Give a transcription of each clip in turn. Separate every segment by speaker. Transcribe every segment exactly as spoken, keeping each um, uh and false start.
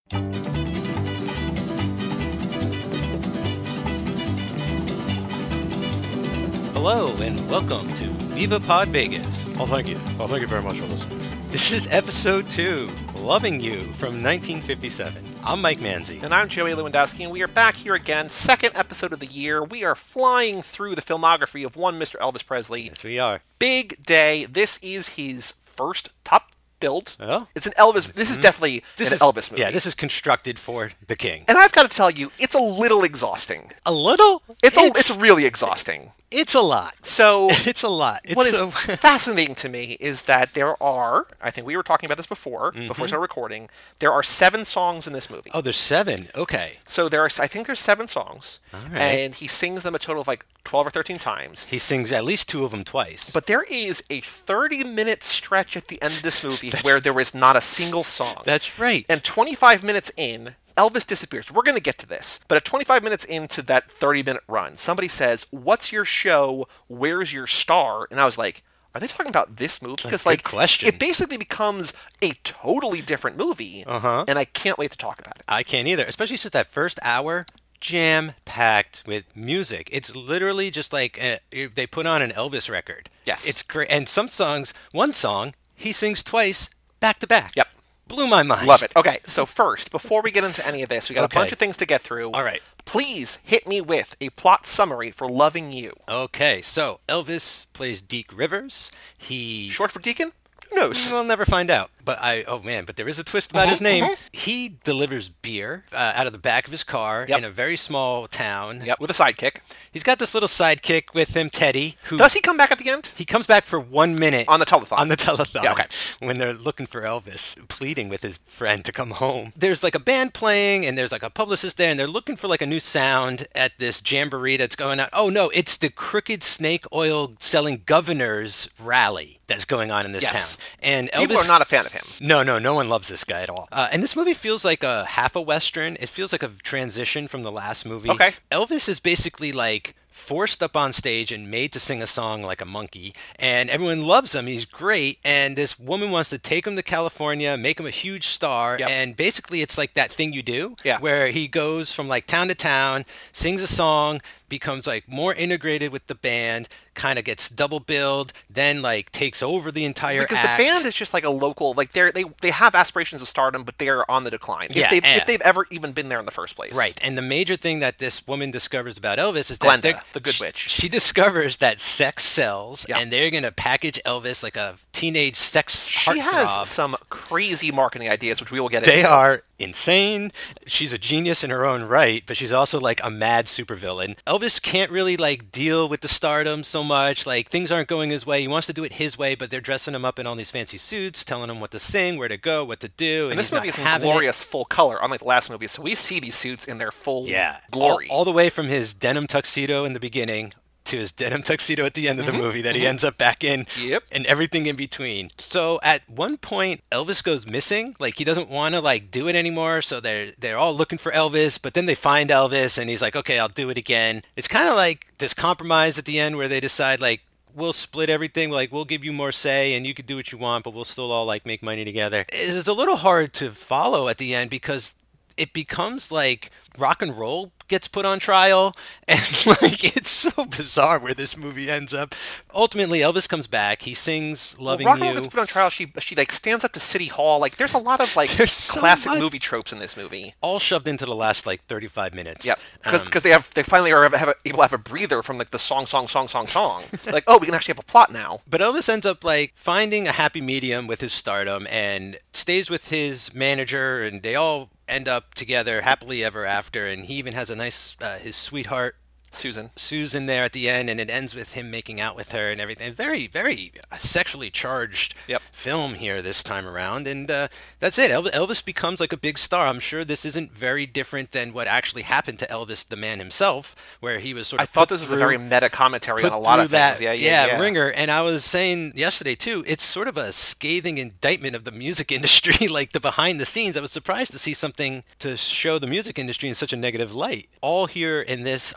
Speaker 1: Hello and welcome to Viva Pod Vegas.
Speaker 2: Oh, thank you. Oh, thank you very much for listening.
Speaker 1: This is episode two, Loving You from nineteen fifty-seven. I'm Mike Manzi.
Speaker 3: And I'm Joey Lewandowski, and we are back here again, second episode of the year. We are flying through the filmography of one Mister Elvis Presley.
Speaker 1: Yes, we are.
Speaker 3: Big day. This is his first top billed.
Speaker 1: Oh?
Speaker 3: It's an Elvis. This is definitely
Speaker 1: This
Speaker 3: an
Speaker 1: is,
Speaker 3: Elvis movie.
Speaker 1: Yeah, this is constructed for the king.
Speaker 3: And I've got to tell you, it's a little exhausting.
Speaker 1: A little?
Speaker 3: It's a, it's really exhausting.
Speaker 1: It's a lot.
Speaker 3: So
Speaker 1: It's a lot. It's
Speaker 3: what is
Speaker 1: so...
Speaker 3: fascinating to me is that there are, I think we were talking about this before,
Speaker 1: Mm-hmm.
Speaker 3: before we started recording, there are seven songs in this movie.
Speaker 1: Oh, there's seven. Okay.
Speaker 3: So there are, I think there's seven songs,
Speaker 1: All right.
Speaker 3: and he sings them a total of like twelve or thirteen times.
Speaker 1: He sings at least two of them twice.
Speaker 3: But there is a thirty-minute stretch at the end of this movie where there is not a single song.
Speaker 1: That's right.
Speaker 3: And twenty-five minutes in, Elvis disappears. We're going to get to this. But at twenty-five minutes into that thirty-minute run, somebody says, "What's your show? Where's your star?" And I was like, are they talking about this movie? Because, like,
Speaker 1: question.
Speaker 3: it basically becomes a totally different movie.
Speaker 1: Uh-huh.
Speaker 3: And I can't wait to talk about it.
Speaker 1: I can't either, especially since that first hour, jam-packed with music. It's literally just like uh they put on an Elvis record.
Speaker 3: Yes.
Speaker 1: It's great. And some songs, one song, he sings twice, back to back.
Speaker 3: Yep.
Speaker 1: Blew my mind.
Speaker 3: Love it. Okay, so first, before we get into any of this, we got
Speaker 1: Okay.
Speaker 3: a bunch of things to get through.
Speaker 1: All right.
Speaker 3: Please hit me with a plot summary for Loving You.
Speaker 1: Okay, so Elvis plays Deke Rivers. He...
Speaker 3: Short for Deacon? Who knows?
Speaker 1: We'll never find out. But I, oh man, but there is a twist about his name. He delivers beer uh, out of the back of his car
Speaker 3: Yep.
Speaker 1: in a very small town.
Speaker 3: Yep, with a sidekick.
Speaker 1: He's got this little sidekick with him, Teddy, who...
Speaker 3: Does he come back at the end?
Speaker 1: He comes back for one minute.
Speaker 3: On the telethon.
Speaker 1: On the telethon.
Speaker 3: Yeah, okay.
Speaker 1: When they're looking for Elvis, pleading with his friend to come home. There's like a band playing, and there's like a publicist there, and they're looking for like a new sound at this jamboree that's going on. Oh, no, it's the Crooked Snake Oil Selling Governors rally that's going on in this
Speaker 3: Yes.
Speaker 1: town. And Elvis...
Speaker 3: People are not a fan of him.
Speaker 1: No, no, no one loves this guy at all. Uh, and this movie feels like a half a Western. It feels like a transition from the last movie.
Speaker 3: Okay.
Speaker 1: Elvis is basically like forced up on stage and made to sing a song like a monkey, and everyone loves him. He's great, and this woman wants to take him to California, make him a huge star,
Speaker 3: Yep.
Speaker 1: and basically it's like that thing you do,
Speaker 3: Yeah.
Speaker 1: where he goes from like town to town, sings a song, becomes like more integrated with the band, kind of gets double billed, then like takes over the entire
Speaker 3: Because
Speaker 1: act.
Speaker 3: the band is just like a local, like they're, they they have aspirations of stardom, but they are on the decline. If,
Speaker 1: Yeah,
Speaker 3: they've,
Speaker 1: yeah.
Speaker 3: if they've ever even been there in the first place.
Speaker 1: Right, and the major thing that this woman discovers about Elvis is that
Speaker 3: Glenda,
Speaker 1: they're-
Speaker 3: the good
Speaker 1: she-
Speaker 3: witch.
Speaker 1: She discovers that sex sells,
Speaker 3: Yeah.
Speaker 1: and they're gonna package Elvis like a teenage sex
Speaker 3: She
Speaker 1: heartthrob.
Speaker 3: has some crazy marketing ideas, which we will get
Speaker 1: They
Speaker 3: into.
Speaker 1: are insane. She's a genius in her own right, but she's also like a mad supervillain. Elvis can't really like deal with the stardom so much. Like things aren't going his way. He wants to do it his way, but they're dressing him up in all these fancy suits, telling him what to sing, where to go, what to do. And,
Speaker 3: And this
Speaker 1: he's not
Speaker 3: movie is in
Speaker 1: having it.
Speaker 3: glorious full color, unlike the last movie, so we see these suits in their full
Speaker 1: Yeah,
Speaker 3: glory.
Speaker 1: All, all the way from his denim tuxedo in the beginning to his denim tuxedo at the end of the movie that he ends up back in,
Speaker 3: Yep.
Speaker 1: and everything in between. So at one point, Elvis goes missing. Like he doesn't want to like do it anymore. So they're they're all looking for Elvis, but then they find Elvis, and he's like, okay, I'll do it again. It's kind of like this compromise at the end where they decide like, we'll split everything. Like we'll give you more say, and you can do what you want, but we'll still all like make money together. It's a little hard to follow at the end because it becomes like rock and roll gets put on trial, and like it's so bizarre where this movie ends up. Ultimately, Elvis comes back. He sings "Loving
Speaker 3: well, Rock and
Speaker 1: You."
Speaker 3: Roll gets put on trial. She she like stands up to City Hall. Like there's a lot of like
Speaker 1: There's so
Speaker 3: classic
Speaker 1: much.
Speaker 3: movie tropes in this movie.
Speaker 1: all shoved into the last like thirty-five minutes.
Speaker 3: Yeah, because
Speaker 1: Um,
Speaker 3: they have they finally are have a, able to have a breather from like the song song song song song. Like oh, we can actually have a plot now.
Speaker 1: But Elvis ends up like finding a happy medium with his stardom and stays with his manager, and they all end up together happily ever after. And he even has a nice uh, his sweetheart
Speaker 3: Susan.
Speaker 1: Susan there at the end, and it ends with him making out with her and everything. Very, very sexually charged
Speaker 3: Yep.
Speaker 1: film here this time around, and uh, that's it. Elvis, Elvis becomes like a big star. I'm sure this isn't very different than what actually happened to Elvis, the man himself, where he was sort
Speaker 3: I
Speaker 1: of.
Speaker 3: thought
Speaker 1: put
Speaker 3: this was a
Speaker 1: through-
Speaker 3: very meta commentary
Speaker 1: put
Speaker 3: on a lot
Speaker 1: through
Speaker 3: of
Speaker 1: that,
Speaker 3: things. Yeah, yeah, yeah.
Speaker 1: ringer. And I was saying yesterday too, it's sort of a scathing indictment of the music industry, like the behind the scenes. I was surprised to see something to show the music industry in such a negative light. All here in this are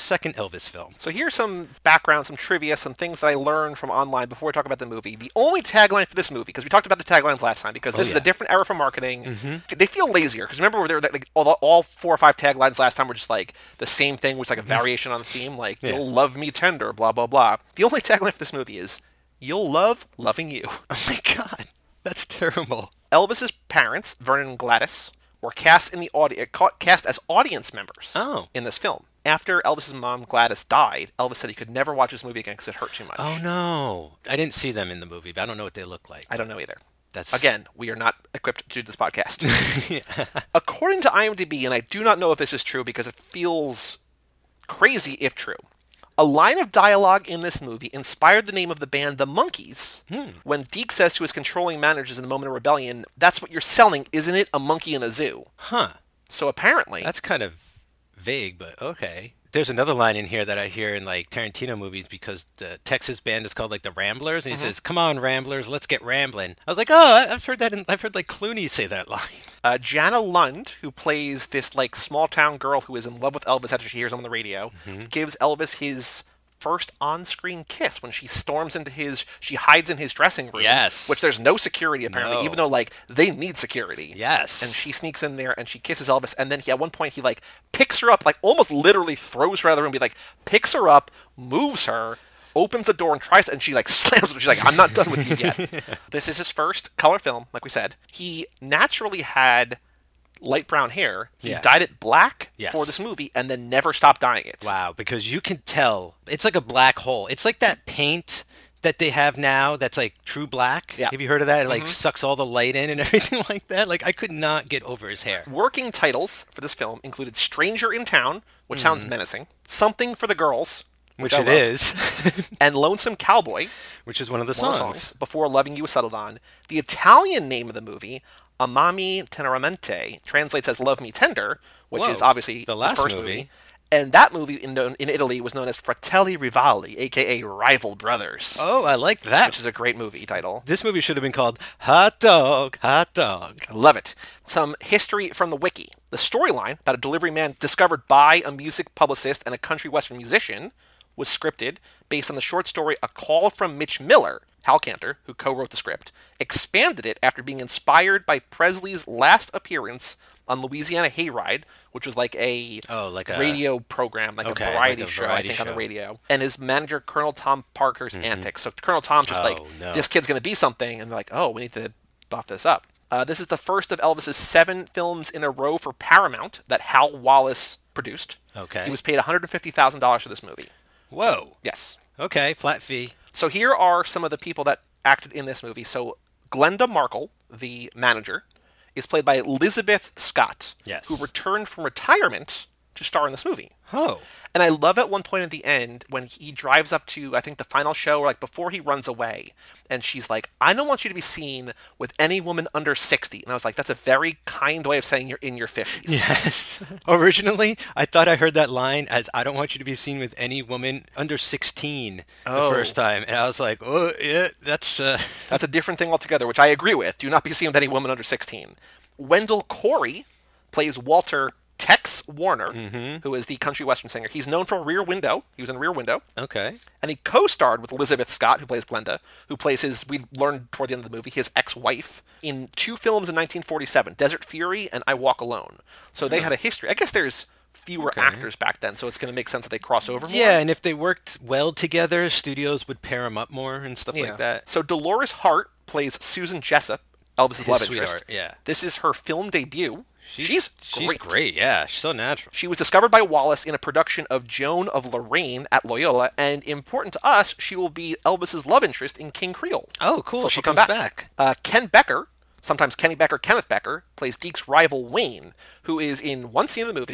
Speaker 1: second Elvis film.
Speaker 3: So here's some background, some trivia, some things that I learned from online before we talk about the movie. The only tagline for this movie, because we talked about the taglines last time, because this
Speaker 1: oh,
Speaker 3: is
Speaker 1: yeah.
Speaker 3: a different era for marketing. Mm-hmm. They feel lazier, because remember where they were like all, all four or five taglines last time were just like the same thing, which is like a variation on the theme, like yeah. you'll love me tender, blah blah blah. The only tagline for this movie is you'll love loving you.
Speaker 1: Oh my god, that's terrible.
Speaker 3: Elvis's parents, Vernon and Gladys, were cast in the audi- cast as audience members
Speaker 1: oh.
Speaker 3: in this film. After Elvis's mom, Gladys, died, Elvis said he could never watch this movie again because it hurt too much.
Speaker 1: Oh, no. I didn't see them in the movie, but I don't know what they look like.
Speaker 3: I don't know either.
Speaker 1: That's
Speaker 3: Again, we are not equipped to do this podcast. yeah. According to IMDb, and I do not know if this is true because it feels crazy if true, a line of dialogue in this movie inspired the name of the band The Monkees. Hmm. When Deke says to his controlling managers in the moment of rebellion, that's what you're selling, isn't it? A monkey in a zoo.
Speaker 1: Huh.
Speaker 3: So apparently...
Speaker 1: That's kind of vague, but okay. There's another line in here that I hear in like Tarantino movies because the Texas band is called like the Ramblers, and he mm-hmm. says, "Come on, Ramblers, let's get rambling." I was like, "Oh, I've heard that. In, I've heard like Clooney say that line."
Speaker 3: Uh, Jana Lund, who plays this like small town girl who is in love with Elvis after she hears him on the radio, mm-hmm. gives Elvis his first on-screen kiss when she storms into his, she hides in his dressing room.
Speaker 1: Yes.
Speaker 3: Which there's no security apparently,
Speaker 1: no.
Speaker 3: even though like they need security.
Speaker 1: Yes.
Speaker 3: And she sneaks in there and she kisses Elvis, and then he, at one point he like picks her up, like almost literally throws her out of the room, be like picks her up, moves her, opens the door and tries to, and she like slams her. She's like, "I'm not done with you yet." This is his first color film, like we said. He naturally had light brown hair. He
Speaker 1: yeah.
Speaker 3: dyed it black
Speaker 1: yes.
Speaker 3: for this movie and then never stopped dyeing it.
Speaker 1: Wow, because you can tell. It's like a black hole. It's like that paint that they have now that's like true black.
Speaker 3: Yeah.
Speaker 1: Have you heard of that? It like
Speaker 3: mm-hmm.
Speaker 1: sucks all the light in and everything like that. Like I could not get over his hair.
Speaker 3: Working titles for this film included Stranger in Town, which mm. sounds menacing, Something for the Girls,
Speaker 1: which,
Speaker 3: which
Speaker 1: it is,
Speaker 3: and Lonesome Cowboy,
Speaker 1: which is one of the
Speaker 3: one
Speaker 1: songs.
Speaker 3: Of the songs before Loving You Was Settled On. The Italian name of the movie, Amami Teneramente, translates as Love Me Tender, which
Speaker 1: Whoa,
Speaker 3: is obviously
Speaker 1: the last
Speaker 3: the first
Speaker 1: movie.
Speaker 3: movie. And that movie in, in Italy was known as Fratelli Rivali, a k a. Rival Brothers.
Speaker 1: Oh, I like that.
Speaker 3: Which is a great movie title.
Speaker 1: This movie should have been called Hot Dog, Hot Dog.
Speaker 3: I love it. Some history from the wiki. The storyline about a delivery man discovered by a music publicist and a country western musician was scripted based on the short story A Call from Mitch Miller. Hal Cantor, who co-wrote the script, expanded it after being inspired by Presley's last appearance on Louisiana Hayride, which was like a,
Speaker 1: oh, like a
Speaker 3: radio program, like
Speaker 1: okay,
Speaker 3: a variety
Speaker 1: like a
Speaker 3: show,
Speaker 1: variety
Speaker 3: I think,
Speaker 1: show.
Speaker 3: on the radio. And his manager, Colonel Tom Parker's mm-hmm. antics. So Colonel Tom's just
Speaker 1: oh,
Speaker 3: like,
Speaker 1: no.
Speaker 3: this kid's going to be something, and they're like, oh, we need to buff this up. Uh, this is the first of Elvis's seven films in a row for Paramount that Hal Wallace produced.
Speaker 1: Okay.
Speaker 3: He was paid one hundred fifty thousand dollars for this movie.
Speaker 1: Whoa.
Speaker 3: Yes.
Speaker 1: Okay, flat fee.
Speaker 3: So here are some of the people that acted in this movie. So Glenda Markle, the manager, is played by Elizabeth Scott,
Speaker 1: yes.
Speaker 3: who returned from retirement to star in this movie.
Speaker 1: Oh.
Speaker 3: And I love at one point at the end when he drives up to, I think, the final show, or like before he runs away, and she's like, "I don't want you to be seen with any woman under sixty." And I was like, that's a very kind way of saying you're in your fifties.
Speaker 1: Yes. Originally, I thought I heard that line as, "I don't want you to be seen with any woman under sixteen
Speaker 3: oh.
Speaker 1: the first time." And I was like, oh, yeah, that's... Uh...
Speaker 3: That's a different thing altogether, which I agree with. Do not be seen with any woman under sixteen. Wendell Corey plays Walter Tex Warner, mm-hmm. who is the country western singer. He's known for Rear Window. He was in Rear Window.
Speaker 1: Okay.
Speaker 3: And he co-starred with Elizabeth Scott, who plays Glenda, who plays his, we learned toward the end of the movie, his ex-wife, in two films in nineteen forty-seven, Desert Fury and I Walk Alone. So they oh. had a history. I guess there's fewer okay. actors back then, so it's going to make sense that they cross over more.
Speaker 1: Yeah, and if they worked well together, studios would pair them up more and stuff yeah. like that.
Speaker 3: So Dolores Hart plays Susan Jessup, Elvis's
Speaker 1: his
Speaker 3: love
Speaker 1: sweetheart,
Speaker 3: interest.
Speaker 1: Yeah.
Speaker 3: This is her film debut.
Speaker 1: She's,
Speaker 3: she's
Speaker 1: she's
Speaker 3: great.
Speaker 1: great, yeah. She's so natural.
Speaker 3: She was discovered by Wallace in a production of Joan of Lorraine at Loyola, and important to us, she will be Elvis's love interest in King Creole.
Speaker 1: Oh, cool.
Speaker 3: So
Speaker 1: she
Speaker 3: she'll
Speaker 1: comes
Speaker 3: come
Speaker 1: back.
Speaker 3: back. Uh, Ken Becker, sometimes Kenny Becker, Kenneth Becker, plays Deke's rival Wayne, who is in one scene of the movie.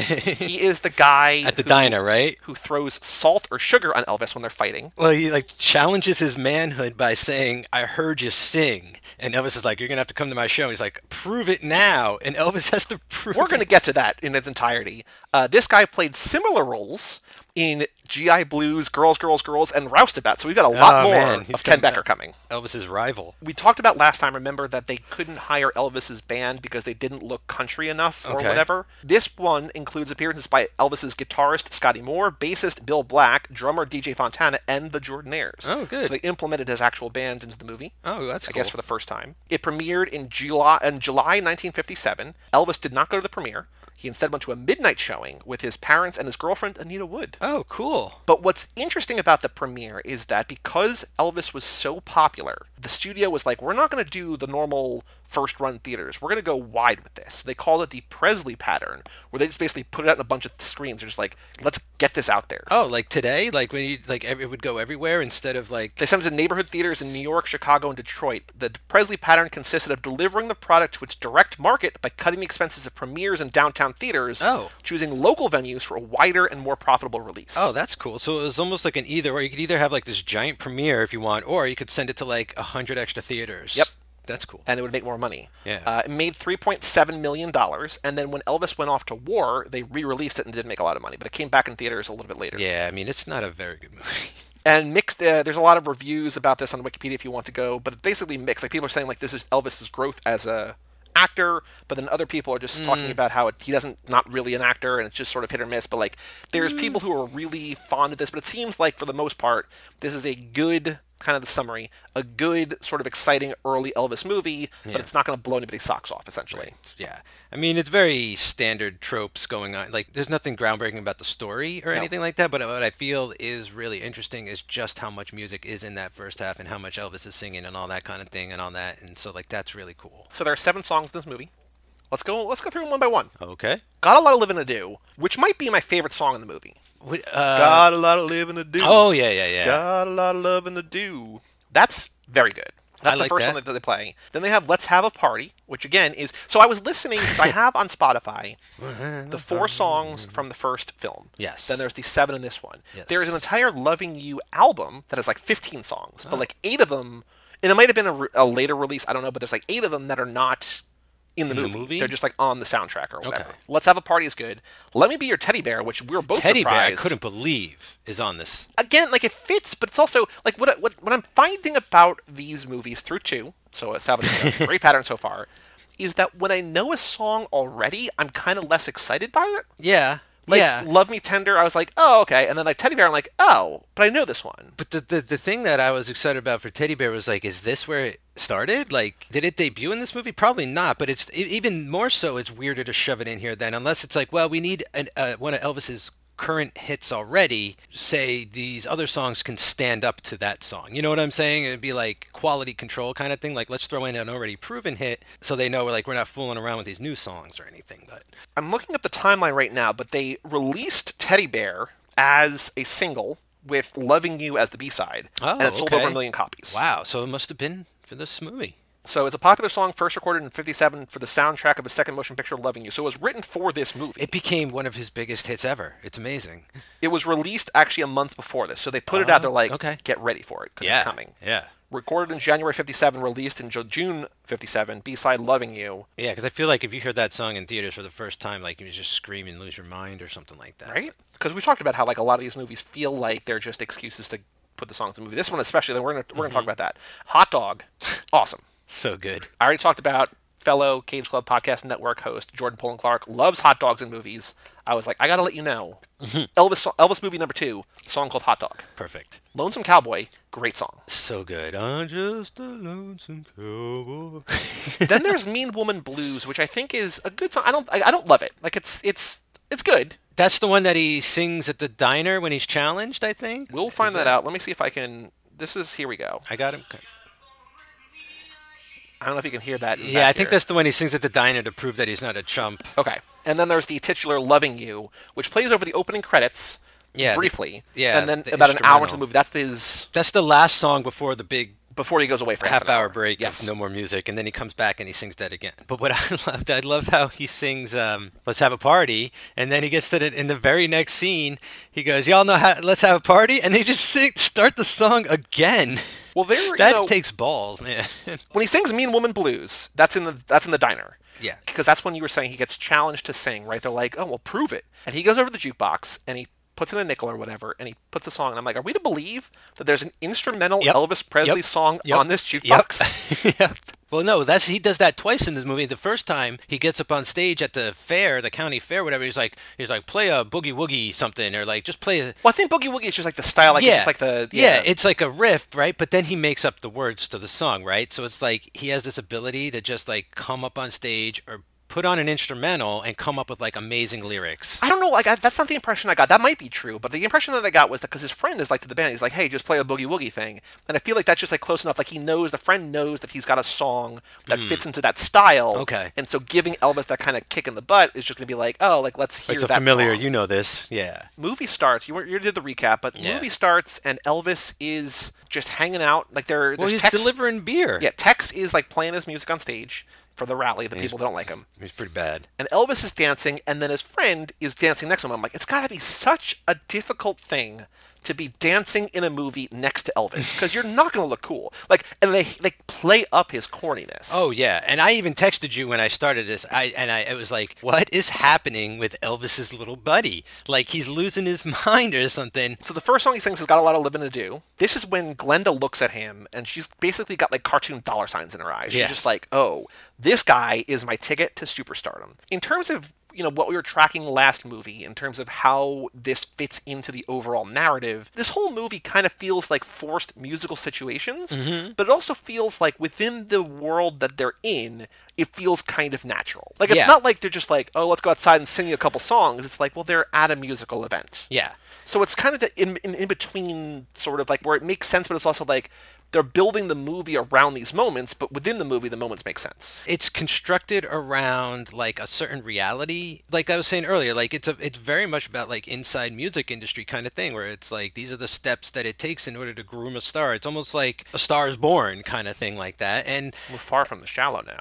Speaker 3: He is the guy
Speaker 1: at the
Speaker 3: who,
Speaker 1: diner, right?
Speaker 3: Who throws salt or sugar on Elvis when they're fighting.
Speaker 1: Well, he like challenges his manhood by saying, "I heard you sing," and Elvis is like, "You're gonna have to come to my show." And he's like, "Prove it now," and Elvis has to prove.
Speaker 3: We're
Speaker 1: it.
Speaker 3: gonna get to that in its entirety. Uh, this guy played similar roles in G I Blues, Girls, Girls, Girls, and Roustabout. So we've got a lot
Speaker 1: Oh,
Speaker 3: more
Speaker 1: man. He's
Speaker 3: of Ken
Speaker 1: got-
Speaker 3: Becker coming.
Speaker 1: Elvis's rival.
Speaker 3: We talked about last time, remember, that they couldn't hire Elvis's band because they didn't look country enough or
Speaker 1: Okay.
Speaker 3: whatever. This one includes appearances by Elvis's guitarist Scotty Moore, bassist Bill Black, drummer D J Fontana, and the Jordanaires.
Speaker 1: Oh, good.
Speaker 3: So they implemented his actual band into the movie.
Speaker 1: Oh, that's
Speaker 3: I
Speaker 1: cool.
Speaker 3: guess for the first time. It premiered in July, in July nineteen fifty-seven. Elvis did not go to the premiere. He instead went to a midnight showing with his parents and his girlfriend, Anita Wood.
Speaker 1: Oh, cool.
Speaker 3: But what's interesting about the premiere is that because Elvis was so popular, the studio was like, we're not going to do the normal first run theaters. We're going to go wide with this. They called it the Presley pattern, where they just basically put it out in a bunch of screens. They're just like, let's get this out there.
Speaker 1: Oh, like today? Like when you, like every, it would go everywhere instead of like...
Speaker 3: They sent it to neighborhood theaters in New York, Chicago, and Detroit. The Presley pattern consisted of delivering the product to its direct market by cutting the expenses of premieres in downtown theaters,
Speaker 1: Oh.
Speaker 3: choosing local venues for a wider and more profitable release.
Speaker 1: Oh, that's cool. So it was almost like an either, or you could either have like this giant premiere if you want, or you could send it to like a hundred extra theaters.
Speaker 3: Yep.
Speaker 1: That's cool.
Speaker 3: And it would make more money.
Speaker 1: Yeah.
Speaker 3: Uh, it made three point seven million dollars, and then when Elvis went off to war, they re-released it and didn't make a lot of money, but it came back in theaters a little bit later.
Speaker 1: Yeah, I mean, it's not a very good movie.
Speaker 3: And mixed, uh, there's a lot of reviews about this on Wikipedia if you want to go, but it's basically mixed. Like, people are saying, like, this is Elvis's growth as a actor, but then other people are just talking about how it, he doesn't, not really an actor, and it's just sort of hit or miss. But, like, there's people who are really fond of this, but it seems like, for the most part, this is a good, kind of the summary, a good, sort of exciting early Elvis movie, but
Speaker 1: Yeah.
Speaker 3: it's not going to blow anybody's socks off, essentially.
Speaker 1: Yeah. I mean, it's very standard tropes going on. Like, there's nothing groundbreaking about the story or
Speaker 3: No.
Speaker 1: anything like that, but what I feel is really interesting is just how much music is in that first half and how much Elvis is singing and all that kind of thing and all that. And so, like, that's really cool.
Speaker 3: So there are seven songs in this movie. Let's go. Let's go through them one by one.
Speaker 1: Okay.
Speaker 3: Got a Lot of Living to Do, which might be my favorite song in the movie.
Speaker 1: What, uh,
Speaker 3: Got a lot of living to do.
Speaker 1: oh, yeah, yeah, yeah.
Speaker 3: Got a lot of loving to do. That's very good. That's
Speaker 1: I
Speaker 3: the
Speaker 1: like
Speaker 3: first
Speaker 1: that.
Speaker 3: one that they play. Then they have Let's Have a Party, which again is... So I was listening, because I have on Spotify the four songs from the first film.
Speaker 1: Yes.
Speaker 3: Then there's the seven in this one.
Speaker 1: Yes.
Speaker 3: There is an entire Loving You album that has like fifteen songs, but like eight of them... And it might have been a, re- a later release, I don't know, but there's like eight of them that are not in the,
Speaker 1: In the
Speaker 3: movie.
Speaker 1: movie?
Speaker 3: They're just like on the soundtrack or whatever.
Speaker 1: Okay.
Speaker 3: Let's Have a Party is good. Let Me Be Your Teddy Bear, which we were both
Speaker 1: Teddy Bear, I
Speaker 3: surprised.
Speaker 1: couldn't believe, is on this.
Speaker 3: Again, like, it fits, but it's also like what I- what what I'm finding about these movies through two. So establishing a great pattern so far is that when I know a song already, I'm kind of less excited by it.
Speaker 1: Yeah.
Speaker 3: Like,
Speaker 1: yeah.
Speaker 3: Love Me Tender, I was like, oh, okay, and then like Teddy Bear, I'm like, oh, but I know this one.
Speaker 1: But the, the the thing that I was excited about for Teddy Bear was like, is this where it started? Like, did it debut in this movie? Probably not. But it's e- even more so. It's weirder to shove it in here then, unless it's like, well, we need an, uh, one of Elvis's current hits already. Say these other songs can stand up to that song. You know what I'm saying? It'd be like quality control kind of thing. Like, let's throw in an already proven hit so they know we're like we're not fooling around with these new songs or anything. But
Speaker 3: I'm looking up the timeline right now, but they released Teddy Bear as a single with Loving You as the B-side,
Speaker 1: Oh,
Speaker 3: and it sold
Speaker 1: okay.
Speaker 3: over a million copies.
Speaker 1: wow, so it must have been for this movie.
Speaker 3: So it's a popular song, first recorded in fifty-seven for the soundtrack of his second motion picture, Loving You. So it was written for this movie.
Speaker 1: It became one of his biggest hits ever. It's amazing.
Speaker 3: It was released actually a month before this, so they put it out there like,
Speaker 1: okay.
Speaker 3: get ready for it, because
Speaker 1: Yeah,
Speaker 3: it's coming.
Speaker 1: yeah.
Speaker 3: Recorded in January fifty-seven, released in Ju- June fifty-seven, B-side Loving You,
Speaker 1: Yeah, because I feel like if you heard that song in theaters for the first time, like you just scream and lose your mind or something like that.
Speaker 3: right? Because we talked about how like a lot of these movies feel like they're just excuses to put the songs in the movie. This one especially, then we're gonna we're gonna talk about that. Hot Dog, awesome.
Speaker 1: So good.
Speaker 3: I already talked about fellow Cage Club Podcast Network host Jordan Poland Clark loves hot dogs in movies. I was like, I gotta let you know. Elvis Elvis movie number two, song called Hot Dog.
Speaker 1: Perfect.
Speaker 3: Lonesome Cowboy, great song.
Speaker 1: So good. I'm just a lonesome cowboy.
Speaker 3: Then there's Mean Woman Blues, which I think is a good song. I don't I, I don't love it. Like it's it's it's good.
Speaker 1: That's the one that he sings at the diner when he's challenged, I think.
Speaker 3: We'll find
Speaker 1: Is
Speaker 3: that out. Let me see if I can. This is here we go.
Speaker 1: I got him.
Speaker 3: I don't know if you can hear that. in
Speaker 1: Yeah,
Speaker 3: back
Speaker 1: I think
Speaker 3: here.
Speaker 1: that's the one he sings at the diner to prove that he's not a chump.
Speaker 3: Okay. And then there's the titular Loving You, which plays over the opening credits
Speaker 1: Yeah, the-
Speaker 3: briefly.
Speaker 1: yeah,
Speaker 3: And then
Speaker 1: the
Speaker 3: about an hour into
Speaker 1: instrumental.
Speaker 3: the movie, that's his
Speaker 1: That's the last song before the big
Speaker 3: before he goes away for half,
Speaker 1: half
Speaker 3: an hour.
Speaker 1: hour break.
Speaker 3: Yes.
Speaker 1: Of no more music, and then he comes back and he sings that again. But what I loved, I loved how he sings um, "Let's Have a Party," and then he gets to the, in the very next scene, he goes, "Y'all know how? Let's have a party," and they just sing, start the song again.
Speaker 3: Well, there you
Speaker 1: That
Speaker 3: know,
Speaker 1: takes balls, man.
Speaker 3: when he sings Mean Woman Blues, that's in the that's in the diner.
Speaker 1: Yeah.
Speaker 3: Because that's when you were saying he gets challenged to sing, right? They're like, "Oh, well, prove it." And he goes over to the jukebox and he puts in a nickel or whatever, and he puts a song, and I'm like, are we to believe that there's an instrumental
Speaker 1: Yep.
Speaker 3: Elvis Presley
Speaker 1: Yep.
Speaker 3: song
Speaker 1: Yep.
Speaker 3: on this jukebox?
Speaker 1: Yep. Yep. Well, no, that's he does that twice in this movie. The first time he gets up on stage at the fair, the county fair, whatever. He's like, he's like, play a boogie woogie something, or like just play. A...
Speaker 3: Well, I think Boogie Woogie is just like the style, like
Speaker 1: yeah,
Speaker 3: it's just like the
Speaker 1: yeah.
Speaker 3: yeah.
Speaker 1: It's like a riff, right? But then he makes up the words to the song, right? So it's like he has this ability to just like come up on stage or put on an instrumental and come up with like amazing lyrics.
Speaker 3: I don't know, like I, that's not the impression I got. That might be true, but the impression that I got was that because his friend is like to the band, he's like, "Hey, just play a boogie woogie thing," and I feel like that's just like close enough. Like he knows the friend knows that he's got a song that fits into that style.
Speaker 1: Okay.
Speaker 3: And so giving Elvis that kind of kick in the butt is just gonna be like, oh, like let's hear
Speaker 1: It's a
Speaker 3: that
Speaker 1: familiar,
Speaker 3: song.
Speaker 1: you know this, yeah.
Speaker 3: Movie starts. You were you did the recap, but
Speaker 1: Yeah.
Speaker 3: movie starts and Elvis is just hanging out. Like there,
Speaker 1: Well,
Speaker 3: there's
Speaker 1: he's
Speaker 3: Tex,
Speaker 1: delivering beer.
Speaker 3: Yeah, Tex is like playing his music on stage for the rally, the people that don't like him.
Speaker 1: He's pretty bad.
Speaker 3: And Elvis is dancing, and then his friend is dancing next to him. I'm like, it's got to be such a difficult thing to be dancing in a movie next to Elvis, because you're not going to look cool. Like, and they like play up his corniness.
Speaker 1: Oh yeah, and I even texted you when I started this. I and I it was like, what is happening with Elvis's little buddy? Like he's losing his mind or something.
Speaker 3: So the first song he sings has got a lot of living to do. This is when Glenda looks at him, and she's basically got like cartoon dollar signs in her eyes. She's
Speaker 1: Yes.
Speaker 3: just like, oh, this guy is my ticket to superstardom. In terms of you know what we were tracking last movie, in terms of how this fits into the overall narrative, this whole movie kind of feels like forced musical situations,
Speaker 1: Mm-hmm.
Speaker 3: but it also feels like within the world that they're in, it feels kind of natural. Like it's
Speaker 1: Yeah.
Speaker 3: not like they're just like, oh, let's go outside and sing you a couple songs. It's like, well, they're at a musical event.
Speaker 1: Yeah.
Speaker 3: So it's kind of the in, in in between, sort of like where it makes sense, but it's also like they're building the movie around these moments, but within the movie, the moments make sense.
Speaker 1: It's constructed around like a certain reality. Like I was saying earlier, like it's a it's very much about like inside music industry kind of thing, where it's like these are the steps that it takes in order to groom a star. It's almost like A Star Is Born kind of thing like that. And
Speaker 3: We're far from the shallow now.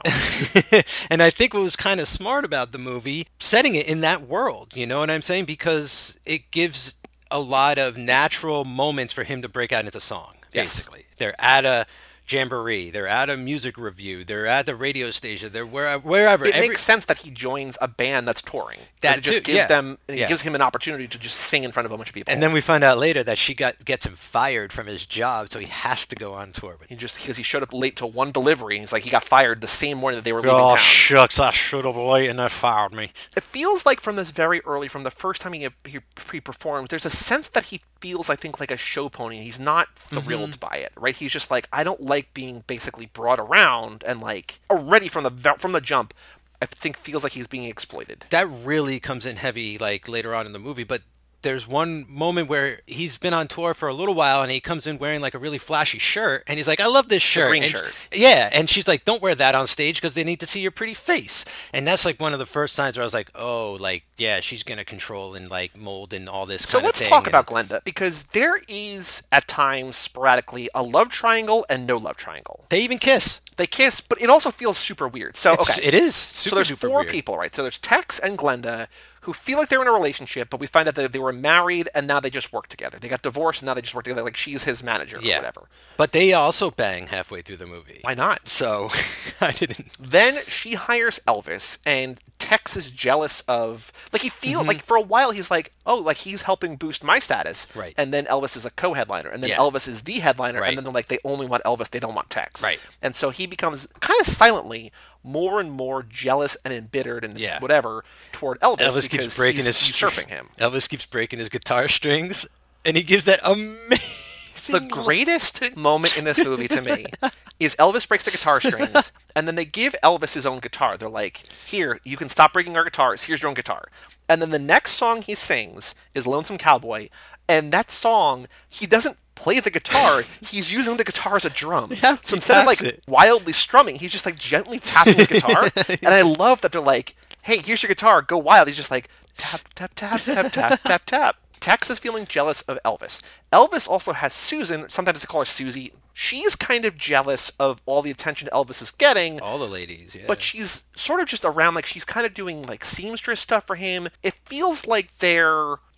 Speaker 1: and I think what was kind of smart about the movie, setting it in that world, you know what I'm saying? Because it gives a lot of natural moments for him to break out into song,
Speaker 3: Yes.
Speaker 1: basically. They're at a jamboree, they're at a music review, they're at the radio station, they're where, wherever.
Speaker 3: It
Speaker 1: Every-
Speaker 3: makes sense that he joins a band that's touring. 'Cause
Speaker 1: That
Speaker 3: it just
Speaker 1: too,
Speaker 3: gives
Speaker 1: yeah.
Speaker 3: them, it
Speaker 1: Yeah.
Speaker 3: gives him an opportunity to just sing in front of a bunch of people.
Speaker 1: And then we find out later that she got gets him fired from his job, so he has to go on tour with
Speaker 3: he just because he showed up late to one delivery, and he's like he got fired the same morning that they were leaving
Speaker 1: Oh,
Speaker 3: town.
Speaker 1: shucks, I should have late and they fired me.
Speaker 3: It feels like from this very early, from the first time he, he pre-performs, there's a sense that he feels, I think, like a show pony. He's not thrilled
Speaker 1: Mm-hmm.
Speaker 3: by it, right? He's just like, I don't like being basically brought around, and like already from the from the jump, I think feels like he's being exploited.
Speaker 1: That really comes in heavy like later on in the movie, but there's one moment where he's been on tour for a little while and he comes in wearing like a really flashy shirt and he's like, I love this shirt.
Speaker 3: green
Speaker 1: And-
Speaker 3: shirt.
Speaker 1: Yeah. And she's like, don't wear that on stage because they need to see your pretty face. And that's like one of the first signs where I was like, oh, like, yeah, she's going to control and like mold and all this
Speaker 3: So
Speaker 1: kind
Speaker 3: let's
Speaker 1: of thing.
Speaker 3: talk
Speaker 1: And-
Speaker 3: about Glenda, because there is at times sporadically a love triangle and no love triangle.
Speaker 1: They even kiss.
Speaker 3: They kiss, but it also feels super weird. So
Speaker 1: It's,
Speaker 3: okay,
Speaker 1: It is
Speaker 3: so
Speaker 1: super
Speaker 3: there's
Speaker 1: duper
Speaker 3: four
Speaker 1: weird.
Speaker 3: people, right? So there's Tex and Glenda who feel like they're in a relationship, but we find out that they were married and now they just work together. They got divorced and now they just work together. Like she's his manager
Speaker 1: Yeah.
Speaker 3: or whatever.
Speaker 1: But they also bang halfway through the movie.
Speaker 3: Why not?
Speaker 1: So I didn't.
Speaker 3: Then she hires Elvis, and Tex is jealous of, like, he feels
Speaker 1: Mm-hmm.
Speaker 3: like for a while he's like, oh, like he's helping boost my status,
Speaker 1: Right.
Speaker 3: And then Elvis is a co-headliner, and then
Speaker 1: Yeah.
Speaker 3: Elvis is the headliner,
Speaker 1: Right.
Speaker 3: and then they're like, they only want Elvis, they don't want Tex,
Speaker 1: Right.
Speaker 3: And so he becomes kind of silently more and more jealous and embittered and
Speaker 1: Yeah.
Speaker 3: whatever toward Elvis.
Speaker 1: Elvis
Speaker 3: because
Speaker 1: keeps breaking
Speaker 3: he's
Speaker 1: his
Speaker 3: usurping him.
Speaker 1: Elvis keeps breaking his guitar strings, and he gives that amazing.
Speaker 3: The greatest moment in this movie to me is Elvis breaks the guitar strings, and then they give Elvis his own guitar. They're like, here, you can stop breaking our guitars. Here's your own guitar. And then the next song he sings is Lonesome Cowboy, and that song, he doesn't play the guitar. He's using the guitar as a drum.
Speaker 1: Yeah,
Speaker 3: so
Speaker 1: he
Speaker 3: instead of like
Speaker 1: taps it.
Speaker 3: wildly strumming, he's just like gently tapping his guitar. And I love that they're like, hey, here's your guitar, go wild. He's just like, tap, tap, tap, tap, tap, tap, tap. Tex is feeling jealous of Elvis. Elvis also has Susan, sometimes they call her Susie. She's kind of jealous of all the attention Elvis is getting,
Speaker 1: All the ladies, yeah.
Speaker 3: but she's sort of just around, like she's kind of doing like seamstress stuff for him. It feels like they're